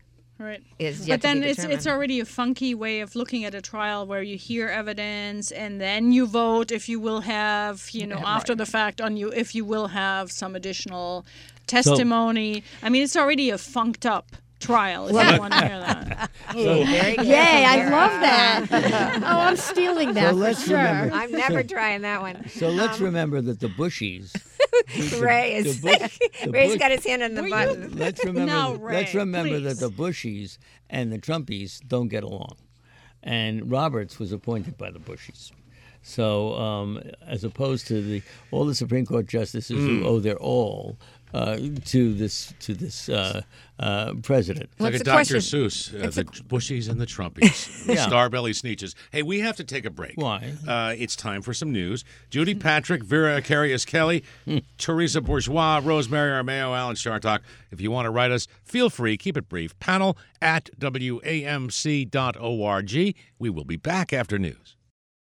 is yet but then to be determined. it's already a funky way of looking at a trial where you hear evidence and then you vote if you will have, after the fact if you will have some additional testimony. I mean, it's already a funked up trial, if you want to hear that. Yay, I love that. Oh, I'm stealing that for sure. I'm never trying that one. So let's remember that the Bushies. Ray's got his hand on the button. Let's remember please. that the Bushies and the Trumpies don't get along. And Roberts was appointed by the Bushies. So as opposed to all the Supreme Court justices who owe their all to this president. It's like a Dr. Seuss, the Bushies and the Trumpies, the Starbelly Sneetches. Hey, we have to take a break. Why? It's time for some news. Judy Patrick, Vera Carius-Kelly, Teresa Bourgeois, Rosemary Armao, Alan Chartock. If you want to write us, feel free. Keep it brief. Panel at WAMC.org. We will be back after news.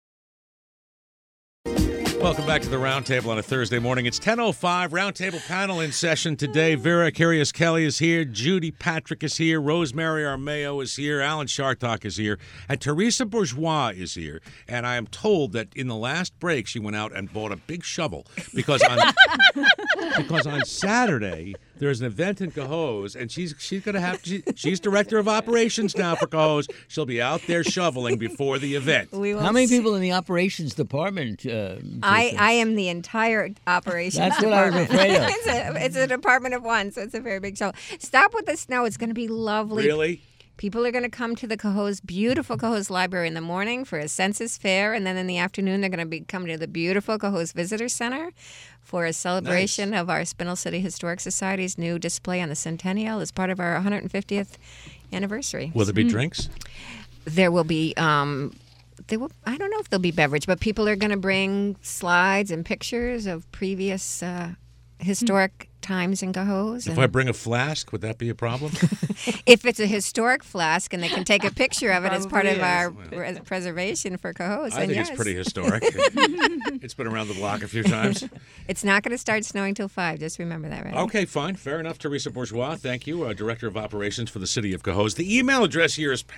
Welcome back to the Roundtable on a Thursday morning. It's 10:05. Roundtable panel in session today. Vera Carius-Kelly is here. Judy Patrick is here. Rosemary Armao is here. Alan Chartock is here. And Teresa Bourgeois is here. And I am told that in the last break, she went out and bought a big shovel because on Saturday there's an event in Cohoes, and she's going to have. She's director of operations now for Cohoes. She'll be out there shoveling before the event. How many people in the operations department? I am the entire operations That's department. what I was afraid of. It's a department of one, so it's a very big show. Stop with the snow. It's going to be lovely. Really? People are going to come to the beautiful Cohoes Library in the morning for a census fair, and then in the afternoon they're going to come to the beautiful Cohoes Visitor Center for a celebration of our Spindle City Historic Society's new display on the Centennial as part of our 150th anniversary. Will there be drinks? There will be. I don't know if there'll be beverage, but people are going to bring slides and pictures of previous historic times in Cohoes. If I bring a flask, would that be a problem? If it's a historic flask and they can take a picture of it as part of our preservation for Cohoes, I think yes. it's pretty historic. It's been around the block a few times. It's not going to start snowing till 5. Just remember that, right? Okay, fine. Fair enough. Teresa Bourgeois, thank you, Director of Operations for the City of Cohoes. The email address here is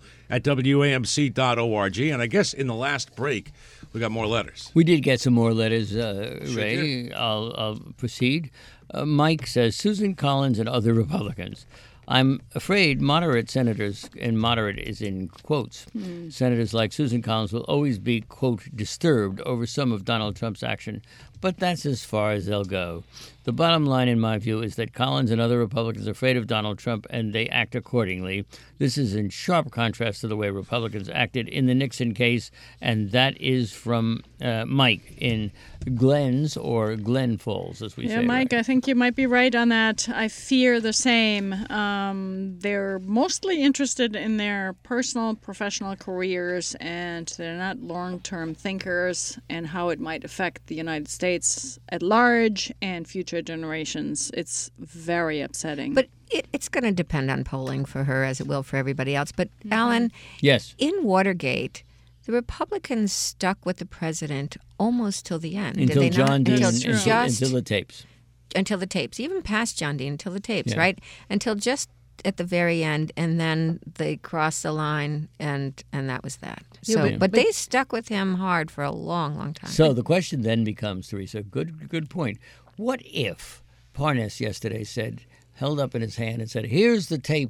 panel@WAMC.org. And I guess in the last break, we got more letters. We did get some more letters, Ray. I'll proceed. Mike says, Susan Collins and other Republicans. I'm afraid moderate senators, and moderate is in quotes, senators like Susan Collins will always be, quote, disturbed over some of Donald Trump's action, but that's as far as they'll go. The bottom line, in my view, is that Collins and other Republicans are afraid of Donald Trump, and they act accordingly. This is in sharp contrast to the way Republicans acted in the Nixon case, and that is from Mike in Glens, or Glen Falls, as we say. Yeah, Mike, right? I think you might be right on that. I fear the same. They're mostly interested in their personal, professional careers, and they're not long-term thinkers and how it might affect the United States at large and future generations. It's very upsetting. But it's going to depend on polling for her, as it will for everybody else. But, Alan, Yes. in Watergate, the Republicans stuck with the president almost till the end. Until did they John not? Dean, Until until the tapes. until the tapes, even past John Dean, until the tapes, Yeah. right? Until just at the very end, and then they crossed the line, and that was that. So, but they stuck with him hard for a long, long time. So the question then becomes, Teresa, good point. What if Parnas yesterday held up in his hand and said, here's the tape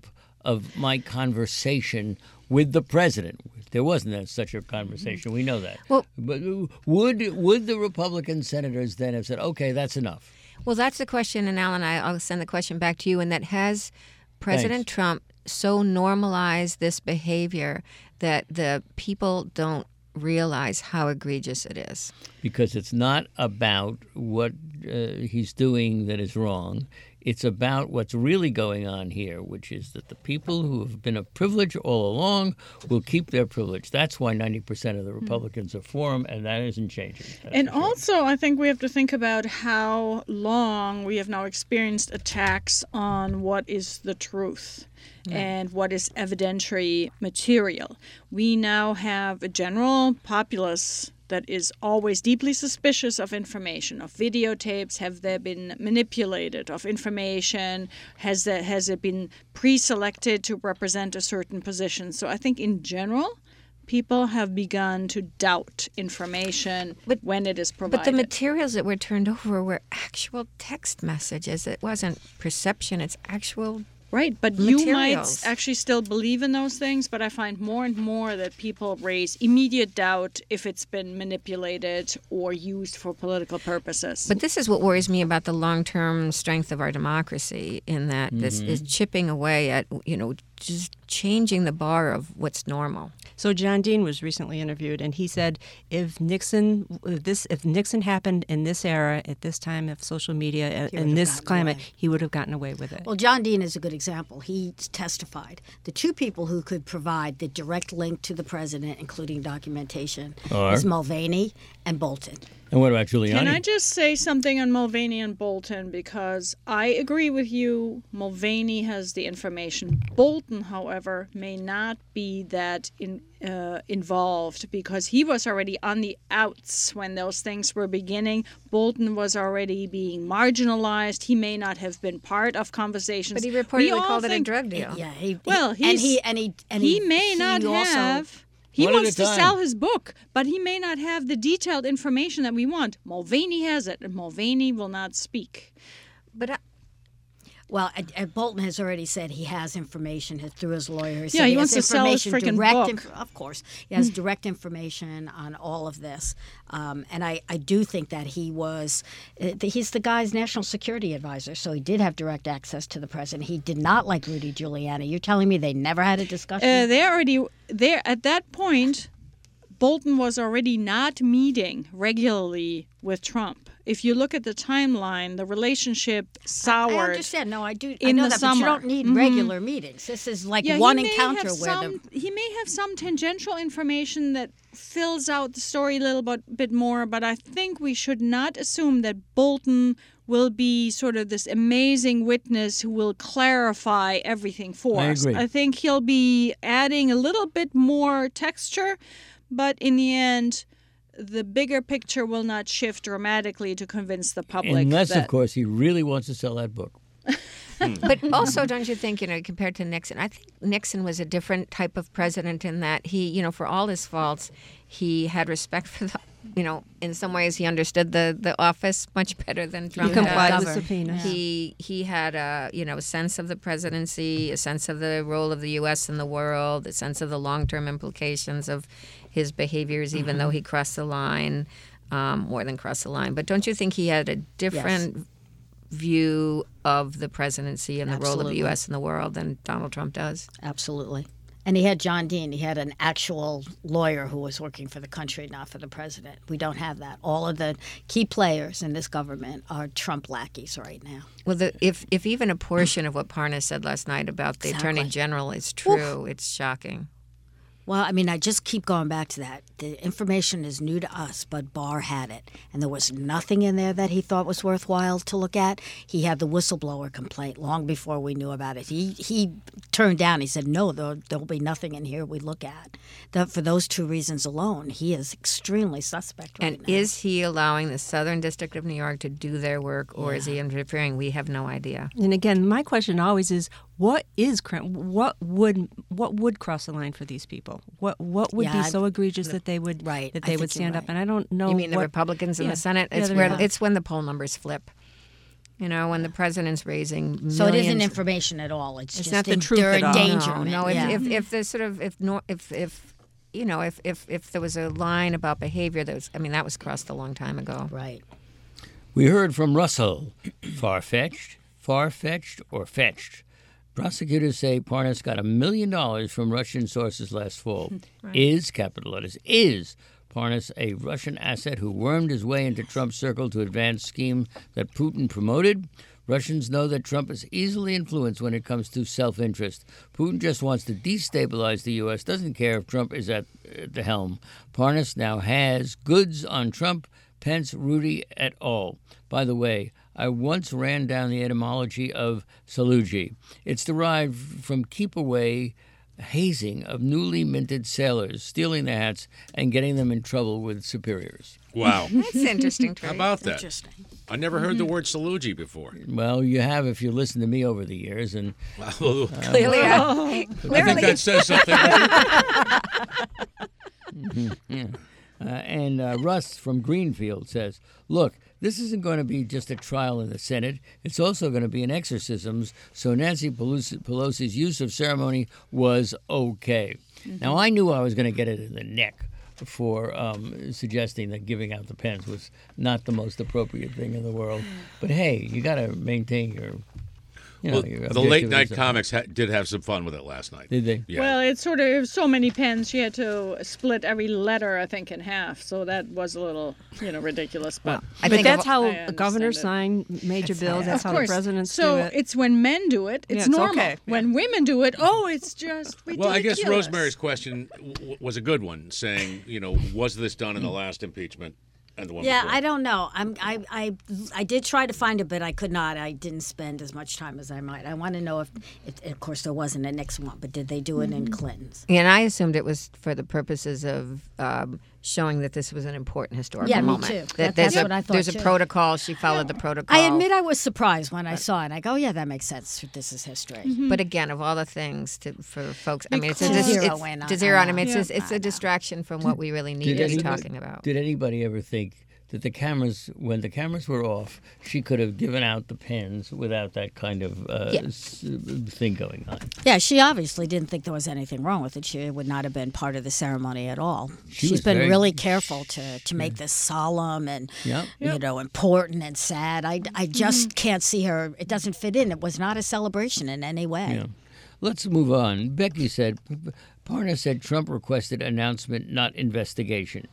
of my conversation with the president. There wasn't such a conversation. We know that. Well, but would the Republican senators then have said, "Okay, that's enough"? Well, that's the question, and Alan, I'll send the question back to you. And that has President Trump so normalized this behavior that the people don't realize how egregious it is? Because it's not about what he's doing that is wrong. It's about what's really going on here, which is that the people who have been a privilege all along will keep their privilege. That's why 90% of the Republicans are for him, and that isn't changing. And also, I think we have to think about how long we have now experienced attacks on what is the truth and what is evidentiary material. We now have a general populace that is always deeply suspicious of information, of videotapes. Have they been manipulated? Of information? Has it been pre-selected to represent a certain position? So I think in general, people have begun to doubt information when it is provided. But the materials that were turned over were actual text messages. It wasn't perception. It's actual Right, but materials. You might actually still believe in those things, but I find more and more that people raise immediate doubt if it's been manipulated or used for political purposes. But this is what worries me about the long-term strength of our democracy, in that this is chipping away at, just changing the bar of what's normal. So John Dean was recently interviewed, and he said if Nixon happened in this era, at this time of social media, in this climate, he would have gotten away with it. Well, John Dean is a good example. He testified. The two people who could provide the direct link to the president, including documentation, is Mulvaney and Bolton. And what about Giuliani? Can I just say something on Mulvaney and Bolton? Because I agree with you. Mulvaney has the information. Bolton, however, may not be that involved, because he was already on the outs when those things were beginning. Bolton was already being marginalized. He may not have been part of conversations. But he reportedly called it a drug deal. He may not have. He wants to sell his book, but he may not have the detailed information that we want. Mulvaney has it, and Mulvaney will not speak. But Bolton has already said he has information through his lawyer. He wants to sell his freaking book. Of course. He has direct information on all of this. And I do think that he's the guy's national security advisor, so he did have direct access to the president. He did not like Rudy Giuliani. You're telling me they never had a discussion? At that point, Bolton was already not meeting regularly with Trump. If you look at the timeline, the relationship soured. I understand. No, I do. I know that, summer. But you don't need regular meetings. This is like one encounter he may have some tangential information that fills out the story a little bit more, but I think we should not assume that Bolton will be sort of this amazing witness who will clarify everything for us. Agree. I think he'll be adding a little bit more texture, but in the end, the bigger picture will not shift dramatically to convince the public. Unless, of course, he really wants to sell that book. But also, don't you think, compared to Nixon, I think Nixon was a different type of president in that he, for all his faults, he had respect for the, in some ways he understood the office much better than Trump does. He complied with does. subpoenas. He had a sense of the presidency, a sense of the role of the U.S. in the world, a sense of the long-term implications of his behaviors, even though he crossed the line, more than crossed the line. But don't you think he had a different view of the presidency and the role of the U.S. in the world than Donald Trump does? Absolutely. And he had John Dean. He had an actual lawyer who was working for the country, not for the president. We don't have that. All of the key players in this government are Trump lackeys right now. Well, if even a portion of what Parnas said last night about the Attorney General is true, it's shocking. Well, I just keep going back to that. The information is new to us, but Barr had it. And there was nothing in there that he thought was worthwhile to look at. He had the whistleblower complaint long before we knew about it. He turned down. He said, no, there'll be nothing in here we look at. For those two reasons alone, he is extremely suspect right now. And is he allowing the Southern District of New York to do their work, or is he interfering? We have no idea. And again, my question always is, what would cross the line for these people? What would be so egregious that they would stand up? And I don't know. You mean the Republicans in the Senate? It's when the poll numbers flip. when the president's raising millions. So it isn't information at all. It's just not the truth they're at all. endangerment. No, yeah. if there's sort of if there was a line about behavior that was crossed a long time ago. Right. We heard from Russell. Far-fetched, or fetched. Prosecutors say Parnas got $1 million from Russian sources last fall. Right. Is, capital letters, is Parnas a Russian asset who wormed his way into Trump's circle to advance scheme that Putin promoted? Russians know that Trump is easily influenced when it comes to self-interest. Putin just wants to destabilize the U.S., doesn't care if Trump is at the helm. Parnas now has goods on Trump, Pence, Rudy, et al. By the way, I once ran down the etymology of Salugi. It's derived from keep away hazing of newly minted sailors, stealing their hats and getting them in trouble with superiors. Wow. That's interesting. How about that? Interesting. I never heard the word Salugi before. Well, you have if you listen to me over the years. And Clearly, I think that says something. And Russ from Greenfield says, look, this isn't going to be just a trial in the Senate. It's also going to be an exorcism, so Nancy Pelosi's use of ceremony was okay. Mm-hmm. Now, I knew I was going to get it in the neck for suggesting that giving out the pens was not the most appropriate thing in the world. But, hey, you got to maintain your... the late night comics did have some fun with it last night. Did they? Yeah. Well, it's sort of so many pens. She had to split every letter, I think, in half. So that was a little, ridiculous. But that's how I governors understand sign major bills. That's of how course. the presidents so do it. it's when men do it, it's it's normal. okay. When women do it, it's just ridiculous. Well, I guess Rosemary's question was a good one, saying, was this done in the last impeachment? And the one before? I don't know. I did try to find it, but I could not. I didn't spend as much time as I might. I want to know if of course, there wasn't a Nixon one, but did they do it in Clinton's? And I assumed it was for the purposes of showing that this was an important historical moment. Me too. That's what I thought, there's too. a protocol. She followed the protocol. I admit I was surprised when I saw it. I go, yeah, that makes sense. This is history. Mm-hmm. But again, of all the things for folks, I mean, it's To zero in on I mean, it. it's a distraction from what we really need to be talking about. Did anybody ever think that when the cameras were off, she could have given out the pens without that kind of thing going on? Yeah, she obviously didn't think there was anything wrong with it. She would not have been part of the ceremony at all. She's been really careful to make this solemn and important and sad. I just can't see her. It doesn't fit in. It was not a celebration in any way. Yeah. Let's move on. Becky said, Parnas said Trump requested announcement, not investigation.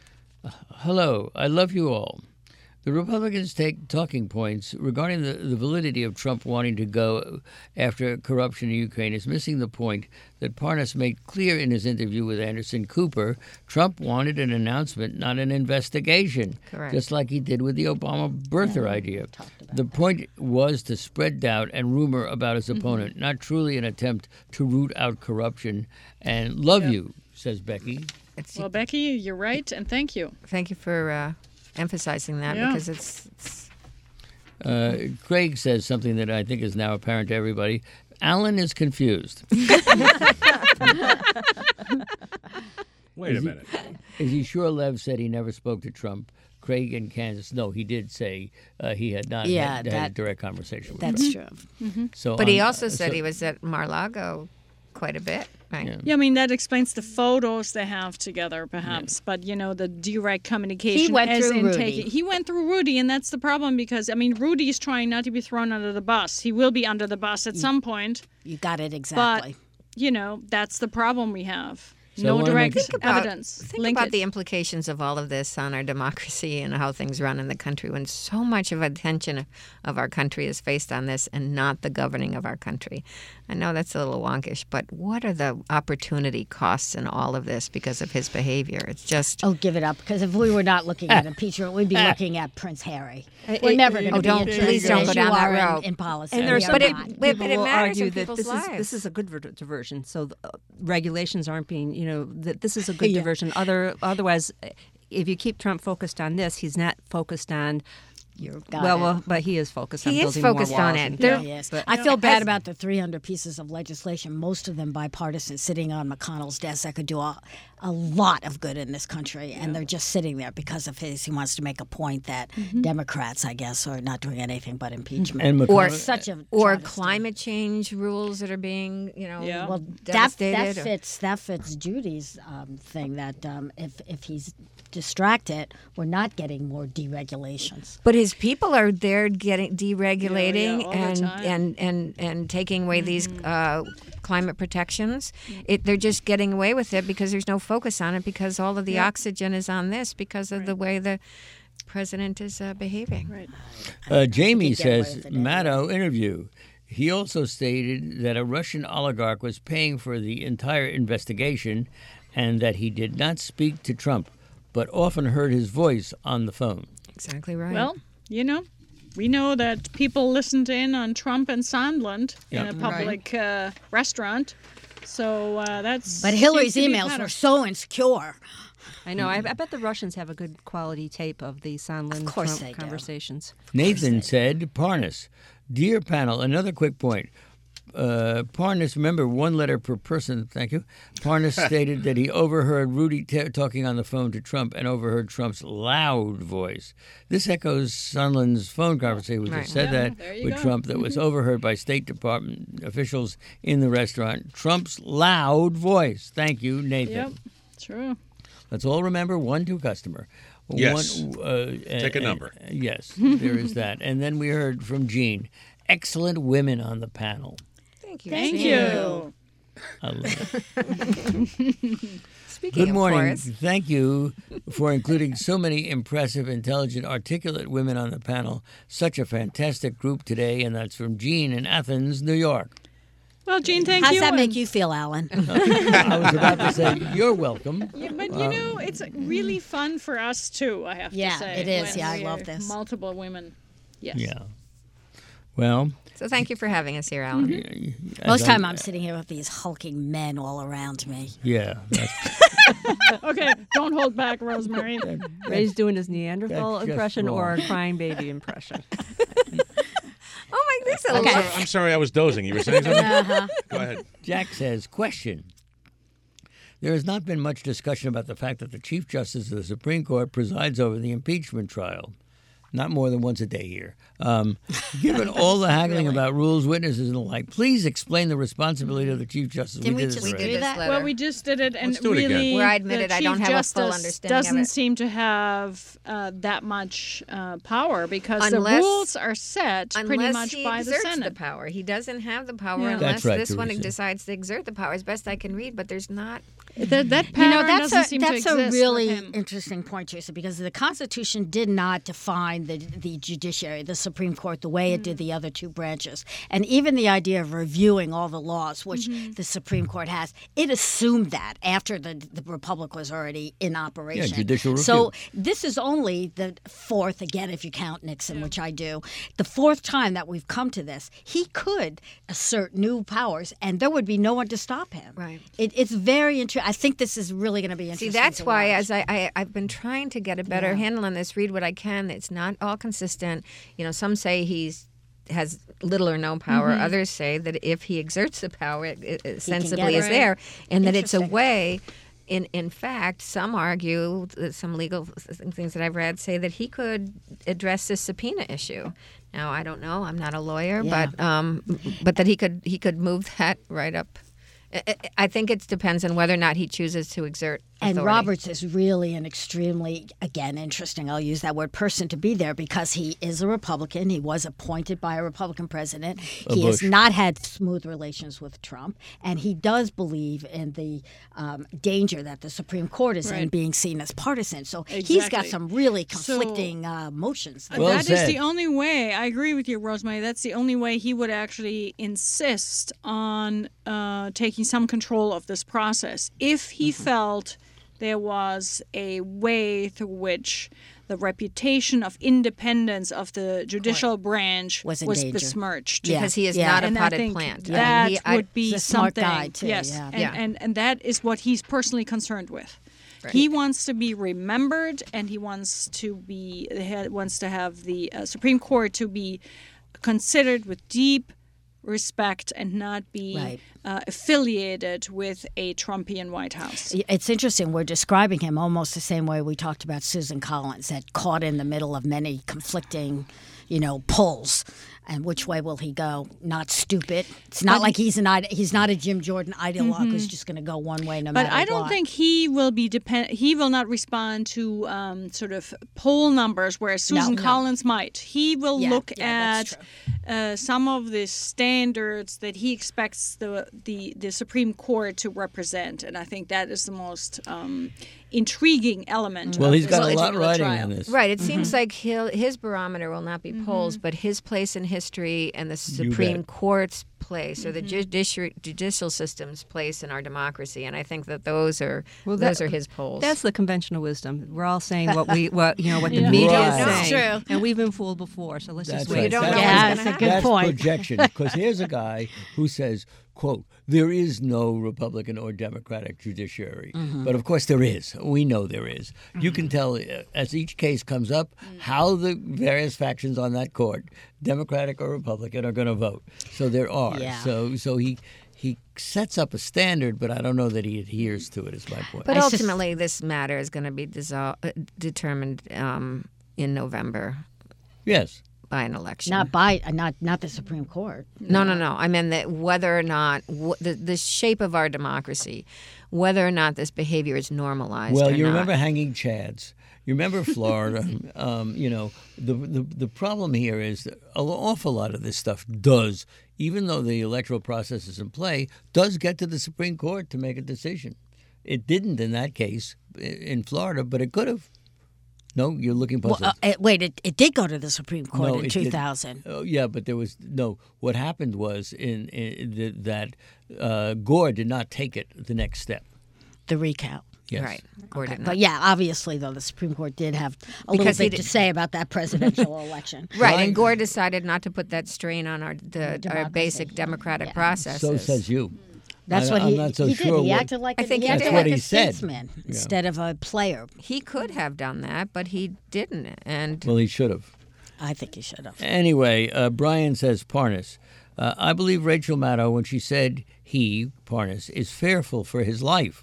Hello, I love you all. The Republicans take talking points regarding the validity of Trump wanting to go after corruption in Ukraine is missing the point that Parnas made clear in his interview with Anderson Cooper. Trump wanted an announcement, not an investigation, Correct. Just like he did with the Obama birther idea. The point was to spread doubt and rumor about his opponent, not truly an attempt to root out corruption. And love you, says Becky. Well, Becky, you're right, and thank you. Thank you for emphasizing that because it's Craig says something that I think is now apparent to everybody. Alan is confused. Wait a minute. Is he sure Lev said he never spoke to Trump? Craig in Kansas, no, he did say he had not had a direct conversation with Trump. That's true. Mm-hmm. So, but he also said he was at Mar-a-Lago quite a bit. Right. Yeah, I mean, that explains the photos they have together, perhaps. Yeah. But, the direct communication. He went through Rudy. He went through Rudy, and that's the problem because, Rudy is trying not to be thrown under the bus. He will be under the bus at some point. You got it exactly. But, that's the problem we have. So no direct evidence. Think about the implications of all of this on our democracy and how things run in the country when so much of attention of our country is faced on this and not the governing of our country. I know that's a little wonkish, but what are the opportunity costs in all of this because of his behavior? It's just... Oh, give it up, because if we were not looking at impeachment, we'd be looking at Prince Harry. We're never going to be interested please don't go down that road. in policy. And there are some people will argue that this is a good diversion. So regulations aren't being, that this is a good diversion. Otherwise, if you keep Trump focused on this, he's not focused on You got it. But he is focused on He is building more focused walls on and- it. Yeah, There- he is. but- I feel bad about the 300 pieces of legislation, most of them bipartisan, sitting on McConnell's desk that could do a lot of good in this country. And they're just sitting there because of he wants to make a point that Democrats, I guess, are not doing anything but impeachment. And Or McConnell- such a or travesty. climate change rules that are being, Yeah. Well, devastated. that fits Judy's thing that if he's distracted, we're not getting more deregulations. But his people are there getting deregulating all the time. and taking away these climate protections. They're just getting away with it because there's no focus on it because all of the oxygen is on this because of the way the president is behaving. Right. Jamie he'd get away says, with it Maddow interview. He also stated that a Russian oligarch was paying for the entire investigation and that he did not speak to Trump, but often heard his voice on the phone. Exactly right. Well, we know that people listened in on Trump and Sondland in a public restaurant. So that's. But Hillary's seems to be emails pattern. were so insecure. I know. I bet the Russians have a good quality tape of the Sondland course Trump they do. conversations. Nathan said, Parnas, dear panel, another quick point. Parnas, remember, one letter per person, thank you. Parnas stated that he overheard Rudy talking on the phone to Trump and overheard Trump's loud voice. This echoes Sondland's phone conversation, which Right. said there that you with go. Trump that was overheard by State Department officials in the restaurant. Trump's loud voice. Thank you, Nathan. Yep, true. Let's all remember 1 to customer. Yes. Take a number. Yes, there is that. And then we heard from Jean. Excellent women on the panel. thank you. Thank Jean. you. I love it. Speaking Good morning. of course, Thank you for including so many impressive, intelligent, articulate women on the panel. Such a fantastic group today, and that's from Jean in Athens, New York. Well, Jean, thank How's you. that make and- you feel, Alan? I was about to say, you're welcome. Yeah, but it's really fun for us too. I have Yeah, to say. it is. when Yeah, I we love are this. Multiple women. Yes. Yeah. Well, so thank you for having us here, Alan. Most time I'm sitting here with these hulking men all around me. Yeah. That's, Okay, don't hold back, Rosemary. Ray's doing his Neanderthal That's just impression or wrong. a crying baby impression. Oh my goodness! Okay. I'm sorry, I was dozing. You were saying something? Go ahead. Jack says, question. There has not been much discussion about the fact that the Chief Justice of the Supreme Court presides over the impeachment trial. Not more than once a day here. Given all the haggling about rules, witnesses, and the like, please explain the responsibility of the Chief Justice. Didn't we did just this We do already. did this that? letter. Well, we just did it, and Let's do it again. really, Where I admitted the I don't Chief have a full Justice understanding of doesn't it. seem to have that much power because the Unless- rules are set pretty Unless much he by the exerts Senate. power. He doesn't have the power Yeah. unless That's right, this one Teresa. decides to exert the power. As best I can read, but there's not. That pattern doesn't seem to that's exist a really with him. interesting point, Teresa, because the Constitution did not define the judiciary, the Supreme Court, the way it did the other two branches. And even the idea of reviewing all the laws, which the Supreme Court has, it assumed that after the Republic was already in operation. Yeah, judicial review. So this is only the fourth, again, if you count Nixon, which I do, the fourth time that we've come to this. He could assert new powers, and there would be no one to stop him. Right. It's very interesting. I think this is really going to be See, interesting. that's to why, watch. as I've been trying to get a better handle on this, read what I can. It's not all consistent. You know, some say has little or no power. Others say that if he exerts the power, it sensibly get is it. there, and that it's a Interesting. way. In fact, some argue, some legal things that I've read say that he could address this subpoena issue. Now, I don't know. I'm not a lawyer, Yeah. but that he could move that right up. I think it depends on whether or not he chooses to exert And authority. Roberts is really an extremely, again, interesting, I'll use that word, person to be there because he is a Republican. He was appointed by a Republican president. He has Bush. not had smooth relations with Trump. And he does believe in the danger that the Supreme Court is in Right. being seen as partisan. So he's got Exactly. some really So- conflicting motions. Well That is said. the only way. I agree with you, Rosemary. That's the only way he would actually insist on taking some control of this process. If he felt there was a way through which the reputation of independence of the judicial branch Was was, in danger. besmirched. Yeah. because he is Yeah. not a And I potted think plant. that I would be He's a smart something. guy, too, yes, yeah. And, and that is what he's personally concerned with. Right. He wants to be remembered, and he wants to have the Supreme Court to be considered with deep respect and not be Right. Affiliated with a Trumpian White House. It's interesting. We're describing him almost the same way we talked about Susan Collins, that caught in the middle of many conflicting, pulls. And which way will he go? Not stupid. It's not like he's not a Jim Jordan ideologue who's just going to go one way no matter what. But I don't think he will be He will not respond to sort of poll numbers, whereas Susan Collins might. He will look at some of the standards that he expects the Supreme Court to represent, and I think that is the most intriguing element. Well, he's got a this lot particular riding trial. on this. Right. It seems like his barometer will not be polls, but his place in history and the Supreme Court's place or the judicial system's place in our democracy. And I think that those are his polls. That's the conventional wisdom. We're all saying what the media is Right. saying, and we've been fooled before. So let's That's just wait. right. You don't know That's- what's gonna that's a good That's point. projection. Because here's a guy who says, quote, there is no Republican or Democratic judiciary. But of course there is. We know there is. You can tell as each case comes up how the various factions on that court, Democratic or Republican, are going to vote. So there are. Yeah. So he sets up a standard, but I don't know that he adheres to it, is my point. But ultimately, this matter is going to be determined in November Yes. by an election. not the Supreme Court. No. I mean that whether or not the shape of our democracy, whether or not this behavior is normalized. Well, or you not. remember hanging chads. You remember Florida. The problem here is that an awful lot of this stuff does, even though the electoral process is in play, does get to the Supreme Court to make a decision. It didn't in that case in Florida, but it could have. No, you're looking puzzled. Wait, it did go to the Supreme Court No, in it didn't. 2000. Oh, yeah, but there was no. What happened was that Gore did not take it the next step. The recount. Yes. Right. Gore did not. But yeah, obviously, though, the Supreme Court did have a Because little he bit to did- say about that presidential election. Right, and Gore decided not to put that strain on our democracy. basic democratic processes. So says you. That's what I'm not so he sure did. He what- acted like I think he he acted did. like That's what a he said. statesman instead of a player. He could have done that, but he didn't. And Well, he should have. I think he should have. Anyway, Brian says, Parnas, I believe Rachel Maddow when she said he, Parnas, is fearful for his life.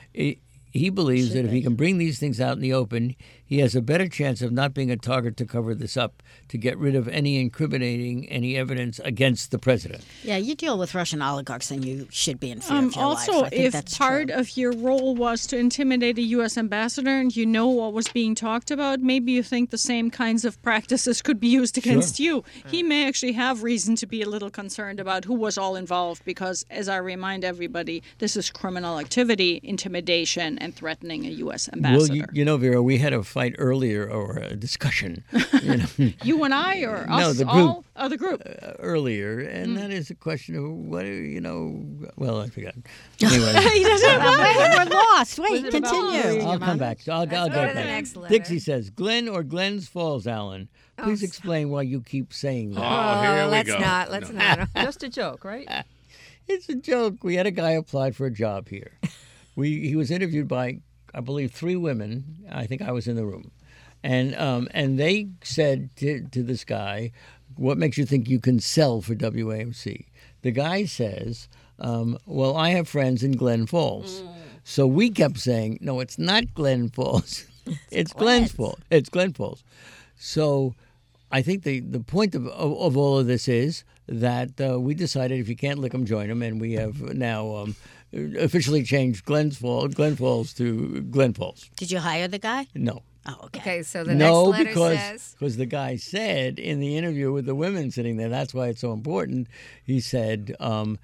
He believes that if he can bring these things out in the open, he has a better chance of not being a target to cover this up, to get rid of any evidence against the president. Yeah, you deal with Russian oligarchs, and you should be in fear of your Also, life. I think if that's part true. of your role was to intimidate a U.S. ambassador and you know what was being talked about, maybe you think the same kinds of practices could be used against you. He may actually have reason to be a little concerned about who was all involved because, as I remind everybody, this is criminal activity, intimidation, and threatening a U.S. ambassador. Well, you know, Vera, we had a fight earlier, or a discussion. You and I, or No, us the group. all? Oh, the group. Earlier, and that is a question of what well, I forgot. Anyway, We're lost. Wait, it about continue. I'll come back. I'll get go to the back. next letter. Dixie says, Glenn or Glens Falls, Alan. Please explain why you keep saying that. Oh, here we let's go. not. Let's not. Just a joke, right? It's a joke. We had a guy applied for a job here. He was interviewed by, I believe, 3 women. I think I was in the room. And they said to this guy, what makes you think you can sell for WAMC? The guy says, well, I have friends in Glen Falls. So we kept saying, no, it's not Glen Falls. It's Glen Falls. It's Glen Falls. So I think the point of all of this is that we decided if you can't lick 'em, join 'em, and we have now officially changed Glen Falls to Glen Falls. Did you hire the guy? No. Oh, okay. Okay, so the No, next letter says. because the guy said in the interview with the women sitting there, that's why it's so important. He said, I'll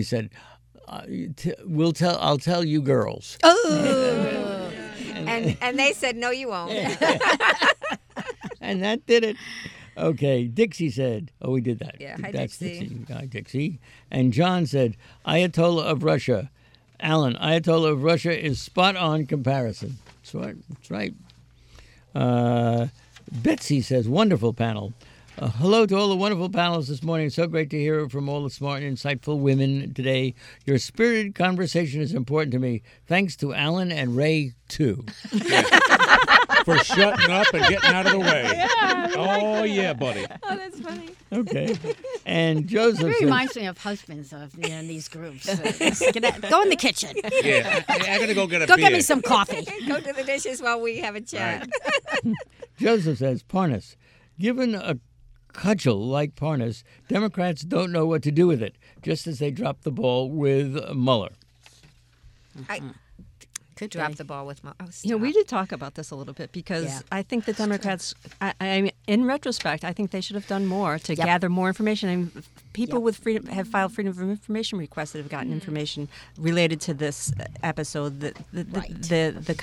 tell you girls. Oh. and they said, no, you won't. And that did it. Okay, Dixie said, we did that. Yeah, hi, That's Dixie. Hi, Dixie. And John said, Ayatollah of Russia. Alan, Ayatollah of Russia is spot on comparison. That's right. Betsy says, wonderful panel. Hello to all the wonderful panelists this morning. So great to hear from all the smart and insightful women today. Your spirited conversation is important to me. Thanks to Alan and Ray, too. For shutting up and getting out of the way. Yeah, buddy. Oh, that's funny. Okay. And Joseph It says, reminds me of husbands in these groups. Go in the kitchen. Yeah, I got to go get a Go beer. get me some coffee. Go do the dishes while we have a chat. Joseph says, Parnas, given a cudgel like Parnas, Democrats don't know what to do with it, just as they dropped the ball with Mueller. I could drop the ball with my. Oh, stop. You know, we did talk about this a little bit because I think the Democrats, I mean, in retrospect, I think they should have done more to gather more information. I mean, people with freedom have filed freedom of information requests that have gotten information related to this episode that the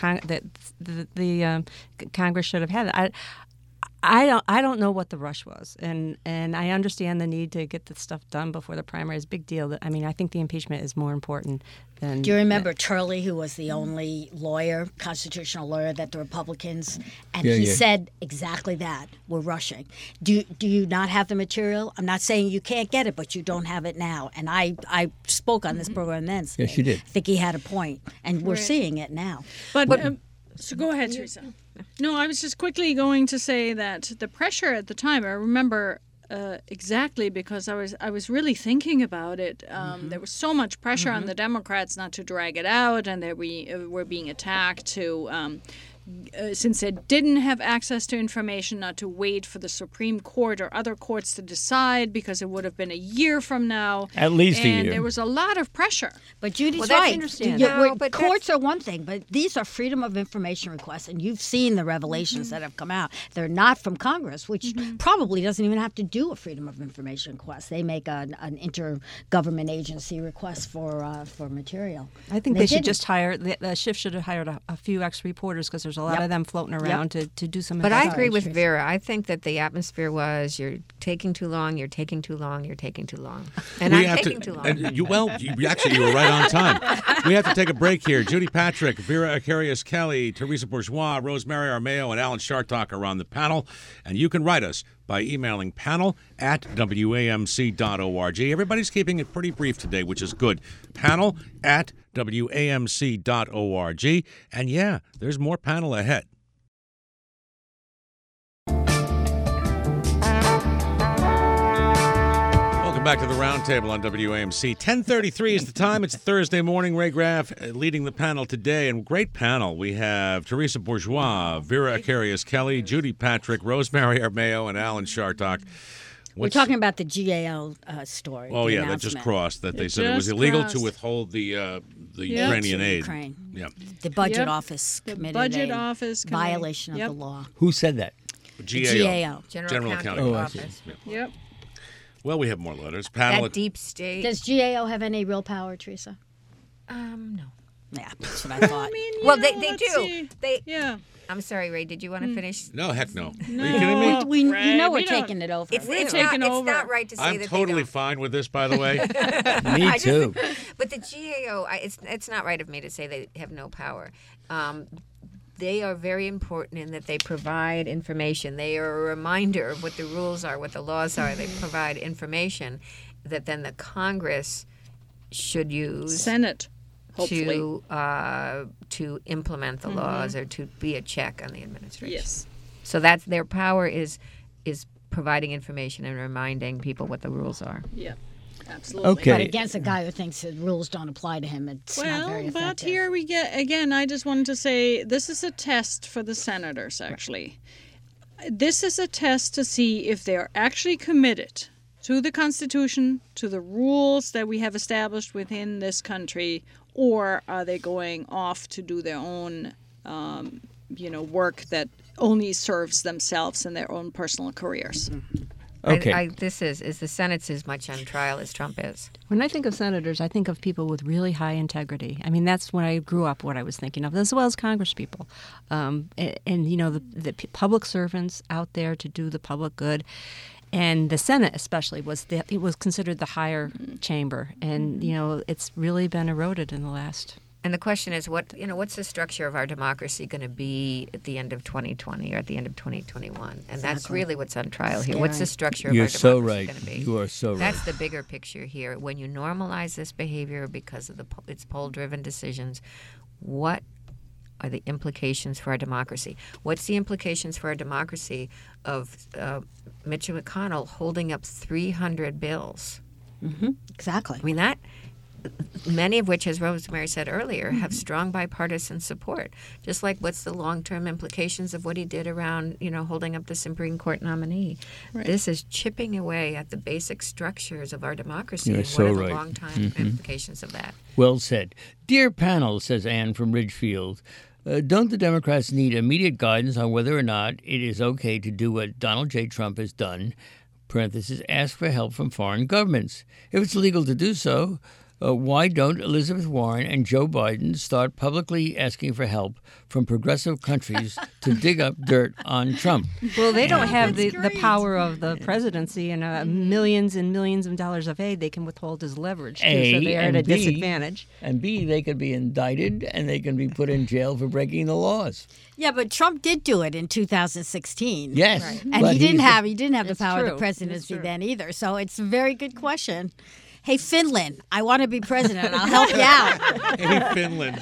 Congress should have had. I don't know what the rush was, and I understand the need to get this stuff done before the primary is a big deal. I mean, I think the impeachment is more important than. Do you remember Turley, who was the only constitutional lawyer that the Republicans, and he said exactly that, we're rushing. Do you not have the material? I'm not saying you can't get it, but you don't have it now. And I spoke on this program then. Yes, you did. I think he had a point, and we're seeing it now. But so go ahead, Teresa. No, I was just quickly going to say that the pressure at the time, I remember exactly because I was really thinking about it. There was so much pressure on the Democrats not to drag it out, and that we were being attacked to since they didn't have access to information, not to wait for the Supreme Court or other courts to decide because it would have been a year from now. At least a year. And there was a lot of pressure. But Judy's that's right. understandable. No, Courts are one thing, but these are freedom of information requests, and you've seen the revelations that have come out. They're not from Congress, which probably doesn't even have to do a freedom of information request. They make an intergovernment agency request for material. I think they should just hire. The Schiff should have hired a few ex-reporters because there's a lot of them floating around to do some. But I agree with Vera. I think that the atmosphere was you're taking too long, you're taking too long, you're taking too long, and I'm taking too long. You were right on time. We have to take a break here. Judy Patrick, Vera Akarius Kelly, Teresa Bourgeois, Rosemary Armao, and Alan Shartock are on the panel, and you can write us by emailing panel@wamc.org. Everybody's keeping it pretty brief today, which is good. Panel@wamc.org. And yeah, there's more panel ahead. Welcome back to the Roundtable on WAMC. 10:33 is the time. It's Thursday morning. Ray Graff leading the panel today, and great panel. We have Teresa Bourgeois, Vera Akarius Kelly, Judy Patrick, Rosemary Armao, and Alan Shartock. We're talking about the GAO story. Oh, yeah, that just crossed. That they said it was illegal to withhold the Ukrainian aid. Ukraine. Yeah. The budget office committed a violation of the law. Who said that? GAO. General Accounting Office. Yep. Well, we have more letters. Panel That deep state. Does GAO have any real power, Teresa? No. Yeah, that's what I thought. Well, they do. Yeah. I'm sorry, Ray. Did you want to finish? No, heck no. Are you kidding me? We're taking it over. It's taking over. not right to say I'm that totally they don't. fine with this, by the way. Me too. But the GAO, it's not right of me to say they have no power. They are very important in that they provide information. They are a reminder of what the rules are, what the laws are. They provide information that then the Congress should use. Senate, hopefully. To implement the laws or to be a check on the administration. Yes. So that's their power is providing information and reminding people what the rules are. Yeah. Absolutely. Okay. But against a guy who thinks the rules don't apply to him, it's not very effective. But here we get, again, I just wanted to say this is a test for the senators, actually. This is a test to see if they're actually committed to the Constitution, to the rules that we have established within this country, or are they going off to do their own, work that only serves themselves and their own personal careers. Okay. This is the Senate's as much on trial as Trump is. When I think of senators, I think of people with really high integrity. I mean, that's when I grew up, what I was thinking of, as well as Congress people. The public servants out there to do the public good. And the Senate especially it was considered the higher chamber. And, it's really been eroded in the last And the question is, what's the structure of our democracy going to be at the end of 2020 or at the end of 2021? And that's really what's on trial here. What's the structure of our democracy going to be? You are so right. That's the bigger picture here. When you normalize this behavior because of its poll-driven decisions, what are the implications for our democracy? What's the implications for our democracy of Mitch McConnell holding up 300 bills? Mm-hmm. Exactly. I mean, many of which, as Rosemary said earlier, have strong bipartisan support. Just like what's the long-term implications of what he did around, holding up the Supreme Court nominee. Right. This is chipping away at the basic structures of our democracy. You're and so what are the right. long-term implications of that? Well said. Dear panel, says Anne from Ridgefield, don't the Democrats need immediate guidance on whether or not it is okay to do what Donald J. Trump has done, parentheses, ask for help from foreign governments? If it's legal to do so, why don't Elizabeth Warren and Joe Biden start publicly asking for help from progressive countries to dig up dirt on Trump? Well, they don't have the power of the presidency and millions and millions of dollars of aid they can withhold as leverage, too, so they are at a disadvantage. And B, they could be indicted and they can be put in jail for breaking the laws. Yeah, but Trump did do it in 2016. Yes. Right. And he didn't have the power of the true. presidency then either. So it's a very good question. Hey, Finland, I want to be president. I'll help you out. Hey, Finland.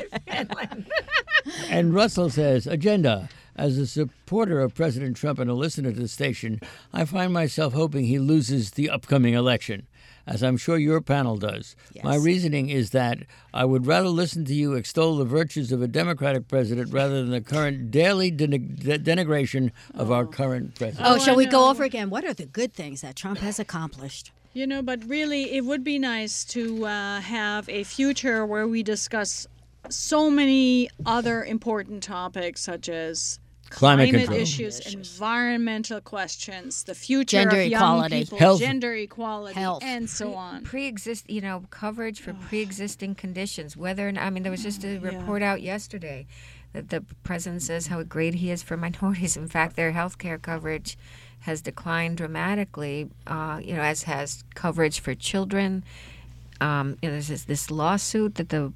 And Russell says, agenda. As a supporter of President Trump and a listener to the station, I find myself hoping he loses the upcoming election, as I'm sure your panel does. Yes. My reasoning is that I would rather listen to you extol the virtues of a Democratic president rather than the current daily denigration of our current president. Oh, shall we go over again? What are the good things that Trump has accomplished? But really, it would be nice to have a future where we discuss so many other important topics, such as climate issues, environmental questions, the future gender of young equality, people, health. Gender equality, health. and so on. Coverage for pre-existing conditions. There was just a report out yesterday that the president says how great he is for minorities. In fact, their health care coverage has declined dramatically, as has coverage for children. There's this lawsuit that the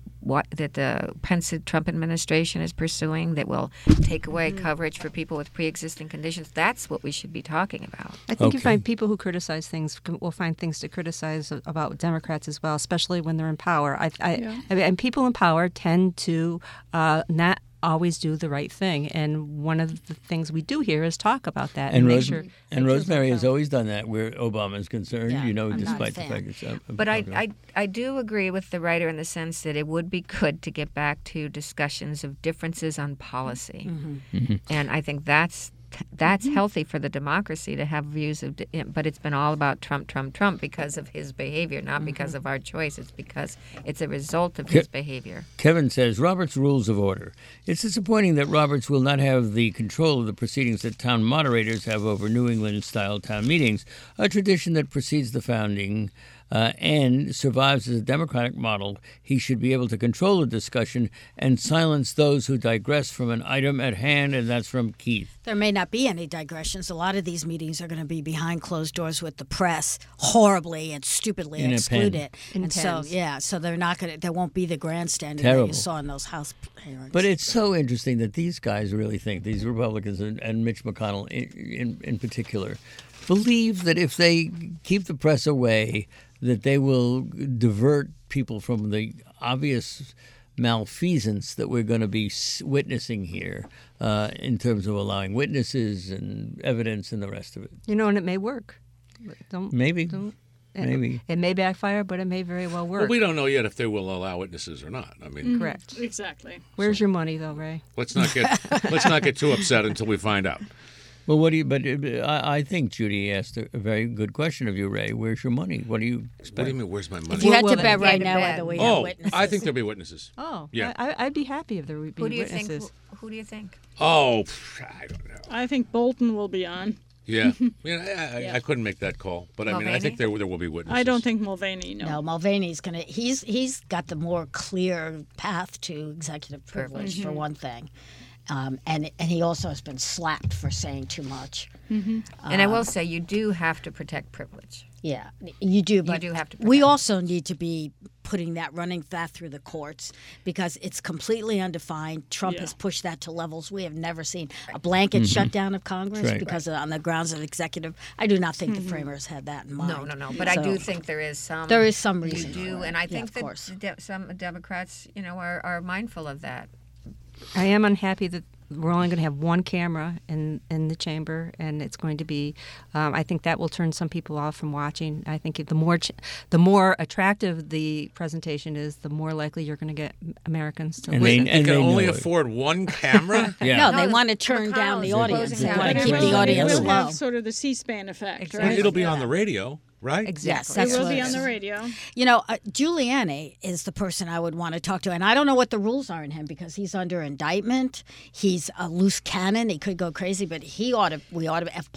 Trump administration is pursuing that will take away coverage for people with pre-existing conditions. That's what we should be talking about. I think you find people who criticize things will find things to criticize about Democrats as well, especially when they're in power. And people in power tend to not always do the right thing, and one of the things we do here is talk about that and make sure. And Rosemary has always done that where Obama is concerned. I'm despite the fact that. But I do agree with the writer in the sense that it would be good to get back to discussions of differences on policy, and I think that's healthy for the democracy to have views of, but it's been all about Trump because of his behavior, not because of our choice. It's because it's a result of his behavior. Kevin says, Robert's Rules of Order. It's disappointing that Roberts will not have the control of the proceedings that town moderators have over New England-style town meetings, a tradition that precedes the founding and survives as a democratic model. He should be able to control the discussion and silence those who digress from an item at hand, and that's from Keith. There may not be any digressions. A lot of these meetings are going to be behind closed doors with the press, horribly and stupidly excluded. And so they're not going to. There won't be the grandstanding that you saw in those House hearings. But it's so interesting that these guys really think, these Republicans and Mitch McConnell in particular, believe that if they keep the press away, that they will divert people from the obvious malfeasance that we're going to be witnessing here in terms of allowing witnesses and evidence and the rest of it. And it may work. Maybe. It may backfire, but it may very well work. Well, we don't know yet if they will allow witnesses or not. Correct. Exactly. Where's your money, though, Ray? Let's not get too upset until we find out. Well, I think Judy asked a very good question of you, Ray. Where's your money? What do you expect? What do you mean, where's my money? If you had to bet right now whether we have witnesses. I think there'll be witnesses. Oh, yeah. I'd be happy if there would be witnesses. Who do you think? Oh, I don't know. I think Bolton will be on. Yeah. I couldn't make that call, but I think there will be witnesses. I don't think Mulvaney, no. No, Mulvaney's going to, he's got the more clear path to executive privilege, for one thing. And he also has been slapped for saying too much. And I will say, you do have to protect privilege. Yeah, you do, but do have to we protect. also need to be running that through the courts because it's completely undefined. Trump has pushed that to levels we have never seen. A blanket shutdown of Congress because on the grounds of executive. I do not think the framers had that in mind. No. But I do think there is some. There is some reason. You do, for it. and I think of course. that some Democrats, are mindful of that. I am unhappy that we're only going to have one camera in the chamber, and it's going to be. I think that will turn some people off from watching. I think the more attractive the presentation is, the more likely you're going to get Americans to And listen. You can they only know it. afford one camera? Yeah. No, they want to turn down the McConnell's audience. closing They down want to the keep other the one. audience It will have low. sort of the C-SPAN effect, Exactly. right? It'll be on the radio, right? Exactly. Yes, that's It will what be it on is. the radio. Giuliani is the person I would want to talk to, and I don't know what the rules are in him because he's under indictment. He's a loose cannon. He could go crazy, but we ought to have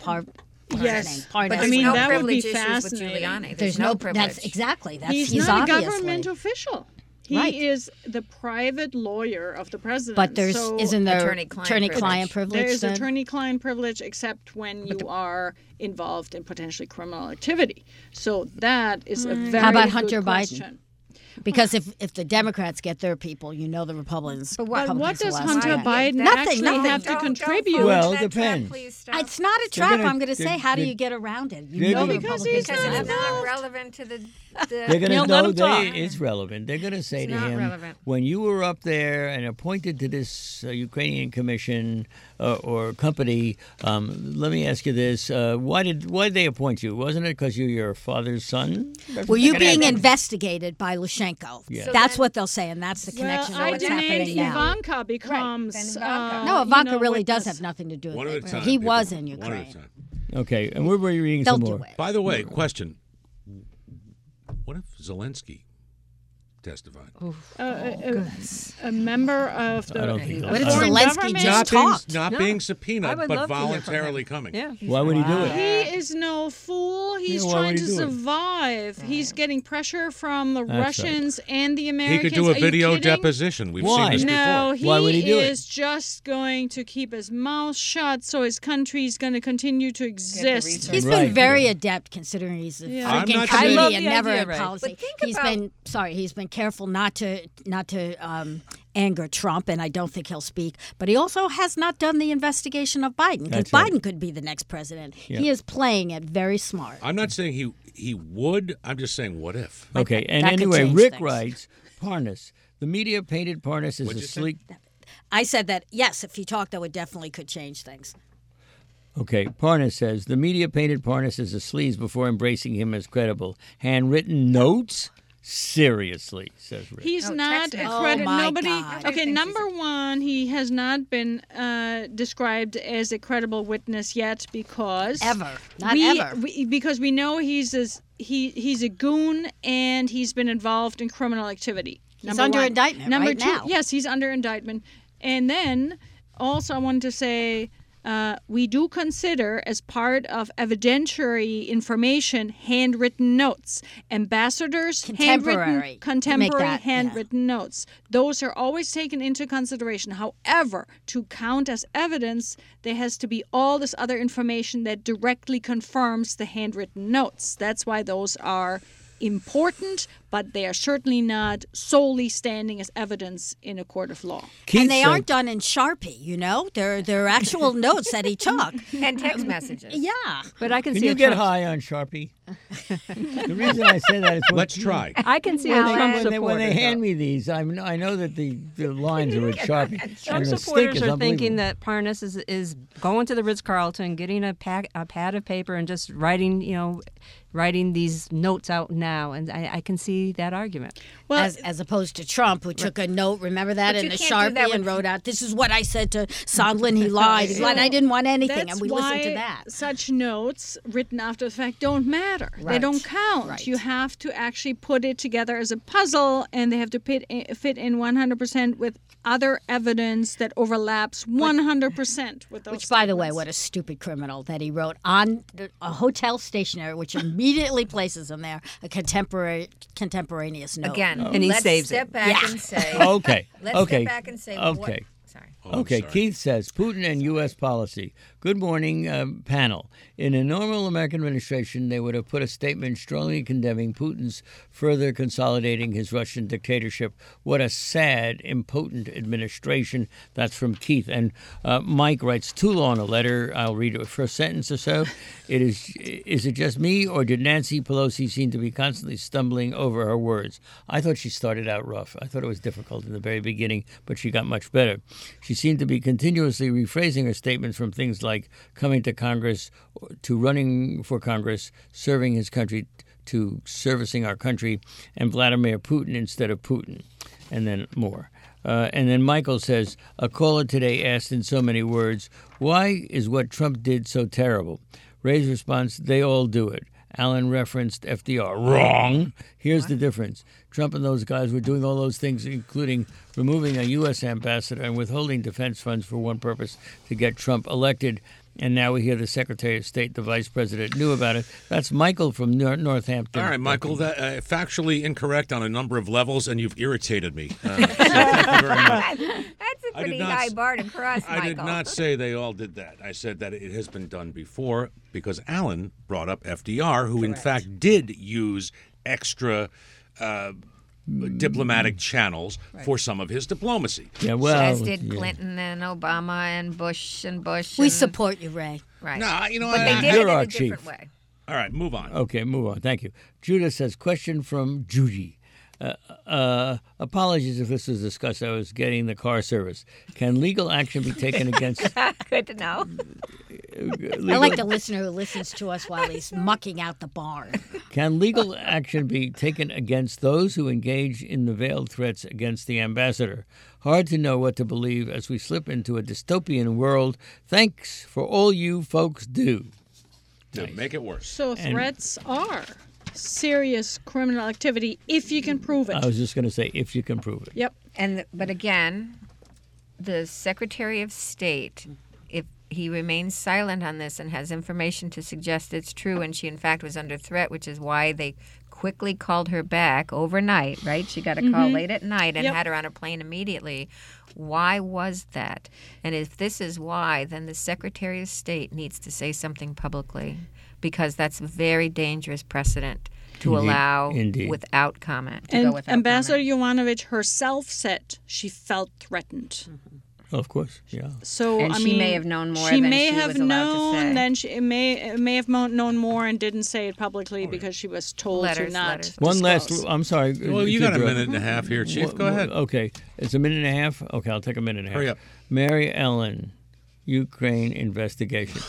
Yes. But I there's mean, no that would privilege be issues with fascinating. Giuliani. There's no privilege. That's exactly. That's He's he's not a obviously. government official. He Right. is the private lawyer of the president. But there's so isn't there attorney-client privilege? there is then? attorney-client privilege, except when you are involved in potentially criminal activity. So that is a very How about good Hunter Biden? question. Because if the Democrats get their people, the Republicans. But what Republicans does will ask Hunter for that. Biden Nothing, actually nothing. have to Don't contribute? fall Well, into that trap, depends. please, stop. It's not a They're trap. gonna- I'm going to say, they're- how do they're- you get around it? they're gonna- because Republicans he's will Because not ask it's for it. not relevant to the They're going to Neil, let know him talk. it's relevant. They're going to say It's to not him, relevant. when you were up there and appointed to this Ukrainian commission or company, let me ask you this: why did they appoint you? Wasn't it because you're your father's son? Were you They're gonna being have- investigated by Lushenko? Yeah. So That's then- what they'll say, and that's the connection Well, to I what's demand happening now. Ivanka becomes. Then Ivanka. No, Ivanka really witness. does have nothing to do with One at it. a time. He people. was in One at a Ukraine. time. Okay, and we're reading They'll some do more. it. By the way, question. What if Zelensky testified? A member of the I don't think What if that's- foreign Zelensky government. just Not talked? not No. being I subpoenaed, would but love to hear from him. voluntarily coming. Yeah. Why would he do it? He is no fool. He's Yeah, why trying would to he do it? survive. He's getting pressure from the That's right. Russians and the He Americans. could do a Are you video kidding? deposition. We've Why? seen this No, before. Why would he do it? is just going to keep his mouth shut, so his country is going to continue to exist. research. He's Right. been very adept considering he's a Yeah. I'm freaking not saying- I love comedian, the never idea, in right. policy. But think He's about- been careful not to anger Trump, and I don't think he'll speak. But he also has not done the investigation of Biden because That's right. Biden could be the next president. Yeah. He is playing it very smart. I'm not saying he would. I'm just saying what if. Okay, and That could anyway, change Rick things. writes, Parnas. The media painted Parnas as What'd a you say? sleek. I said that yes, if he talked, that would definitely could change things. Okay, Parnas says the media painted Parnas as a sleaze before embracing him as credible. Handwritten notes? Seriously, says Rick. He's No, not text a message. credit. Oh, my Nobody. God. Okay, number one, he has not been described as a credible witness yet because Ever. Not ever. because we know he's a goon and he's been involved in criminal activity. He's Number under one. indictment Number right two, now. yes, he's under indictment. And then also I wanted to say. We do consider, as part of evidentiary information, handwritten notes. Ambassadors, Contemporary. contemporary Make that, yeah. handwritten notes. Those are always taken into consideration. However, to count as evidence, there has to be all this other information that directly confirms the handwritten notes. That's why those are important, but they are certainly not solely standing as evidence in a court of law. Keith And they said- aren't done in Sharpie, They're actual notes that he took. And text messages. Yeah. But I can Can see you a get Trump, high on Sharpie? The reason I say that is when, Let's try. I can see a Well, Trump when supporter. when they hand though. me these, I know that the lines are with Sharpie. Trump and the supporters stink is are thinking unbelievable. that Parnas is going to the Ritz-Carlton, getting a pad of paper, and just writing these notes out now, and I can see that argument. Well, as opposed to Trump, who took a note, remember that, But in you a can't do Sharpie that and with- wrote out, this is what I said to Sondland, he lied. He lied, I didn't want anything, that's and we why listened to that. such notes written after the fact don't matter. They Right. don't count. Right. You have to actually put it together as a puzzle, and they have to fit in 100% with other evidence that overlaps 100% with those. Which, by the way, statements. what a stupid criminal that he wrote on a hotel stationery, which immediately places him there, a contemporaneous note. Again, And he let's saves step it. back and say. Okay. Let's okay. step back and say. Okay. What, sorry. I'm Okay, sorry. Keith says, Putin and U.S. policy. Good morning, panel. In a normal American administration, they would have put a statement strongly condemning Putin's further consolidating his Russian dictatorship. What a sad, impotent administration. That's from Keith. And Mike writes too long a letter. I'll read it for a sentence or so. Is it just me, or did Nancy Pelosi seem to be constantly stumbling over her words? I thought she started out rough. I thought it was difficult in the very beginning, but she got much better. She seemed to be continuously rephrasing her statements from things like coming to Congress to running for Congress, serving his country, to servicing our country, and Vladimir Putin instead of Putin, and then more. And then Michael says, a caller today asked in so many words, why is what Trump did so terrible? Ray's response, they all do it. Alan referenced FDR. Wrong. Here's the difference. Trump and those guys were doing all those things, including removing a U.S. ambassador and withholding defense funds for one purpose, to get Trump elected. And now we hear the Secretary of State, the Vice President, knew about it. That's Michael from Northampton. All right, Michael, that factually incorrect on a number of levels, and you've irritated me. So thank you very much. That's a pretty high bar to cross, Michael. I did not say they all did that. I said that it has been done before because Alan brought up FDR, who in fact did use extra diplomatic channels for some of his diplomacy. Yeah, well, as did Clinton and Obama and Bush and Bush. We and, support you, Ray. No, right. what? But they did it You're in our a different chief. way. All right, move on. Okay, move on. Thank you. Judah says, question from Judy. Apologies if this was discussed. I was getting the car service. Can legal action be taken against... Good to know. I like the listener who listens to us while he's mucking out the barn. Can legal action be taken against those who engage in the veiled threats against the ambassador? Hard to know what to believe as we slip into a dystopian world. Thanks for all you folks do. To make it worse. So threats are serious criminal activity if you can prove it. I was just going to say, if you can prove it. Yep. But again, the Secretary of State, if he remains silent on this and has information to suggest it's true and she in fact was under threat, which is why they quickly called her back overnight, right? She got a call late at night and had her on a plane immediately. Why was that? And if this is why, then the Secretary of State needs to say something publicly, because that's a very dangerous precedent to allow without comment. And Ambassador Yovanovitch herself said she felt threatened. Of course, yeah. So and she may have known more than she was allowed to say. Then she may have known more and didn't say it publicly because she was told to not disclose. One last, I'm sorry. Well, you got a minute and a half here, Chief. Go ahead. Okay, it's a minute and a half? Okay, I'll take a minute and a half. Hurry up. Mary Ellen, Ukraine investigation.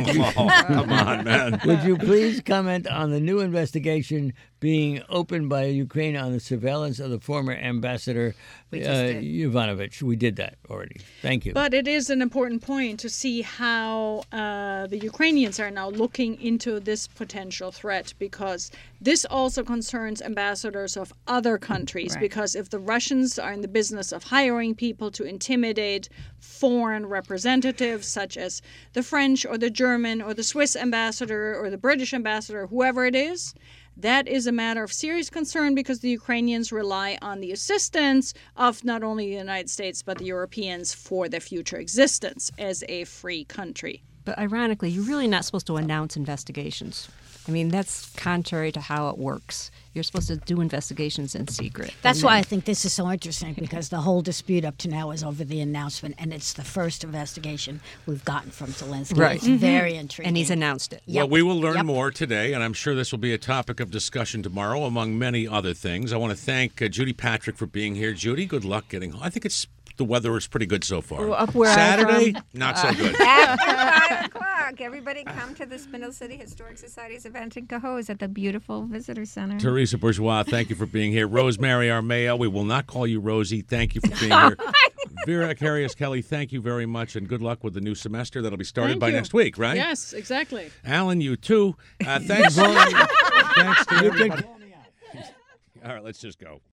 Come on, man. Would you please comment on the new investigation being opened by Ukraine on the surveillance of the former ambassador Yovanovitch? We did that already. Thank you. But it is an important point to see how the Ukrainians are now looking into this potential threat, because this also concerns ambassadors of other countries. Right. Because if the Russians are in the business of hiring people to intimidate foreign representatives, such as the French or the German or the Swiss ambassador or the British ambassador, whoever it is, that is a matter of serious concern, because the Ukrainians rely on the assistance of not only the United States but the Europeans for their future existence as a free country. But ironically, you're really not supposed to announce investigations. I mean, that's contrary to how it works. You're supposed to do investigations in secret. That's why I think this is so interesting, because the whole dispute up to now is over the announcement, and it's the first investigation we've gotten from Zelensky. Right. It's very intriguing. And he's announced it. Well, we will learn more today, and I'm sure this will be a topic of discussion tomorrow, among many other things. I want to thank Judy Patrick for being here. Judy, good luck getting home. I think the weather is pretty good so far. Well, up where Saturday, I'm from, not so good. After 5 o'clock, everybody come to the Spindle City Historic Society's event in Cohoes at the beautiful Visitor Center. Teresa Bourgeois, thank you for being here. Rosemary Armeo, we will not call you Rosie. Thank you for being here. Vera Carius-Kelly, thank you very much, and good luck with the new semester. That'll be started by next week, right? Yes, exactly. Alan, you too. Thanks. Thanks to everybody. All right, let's just go.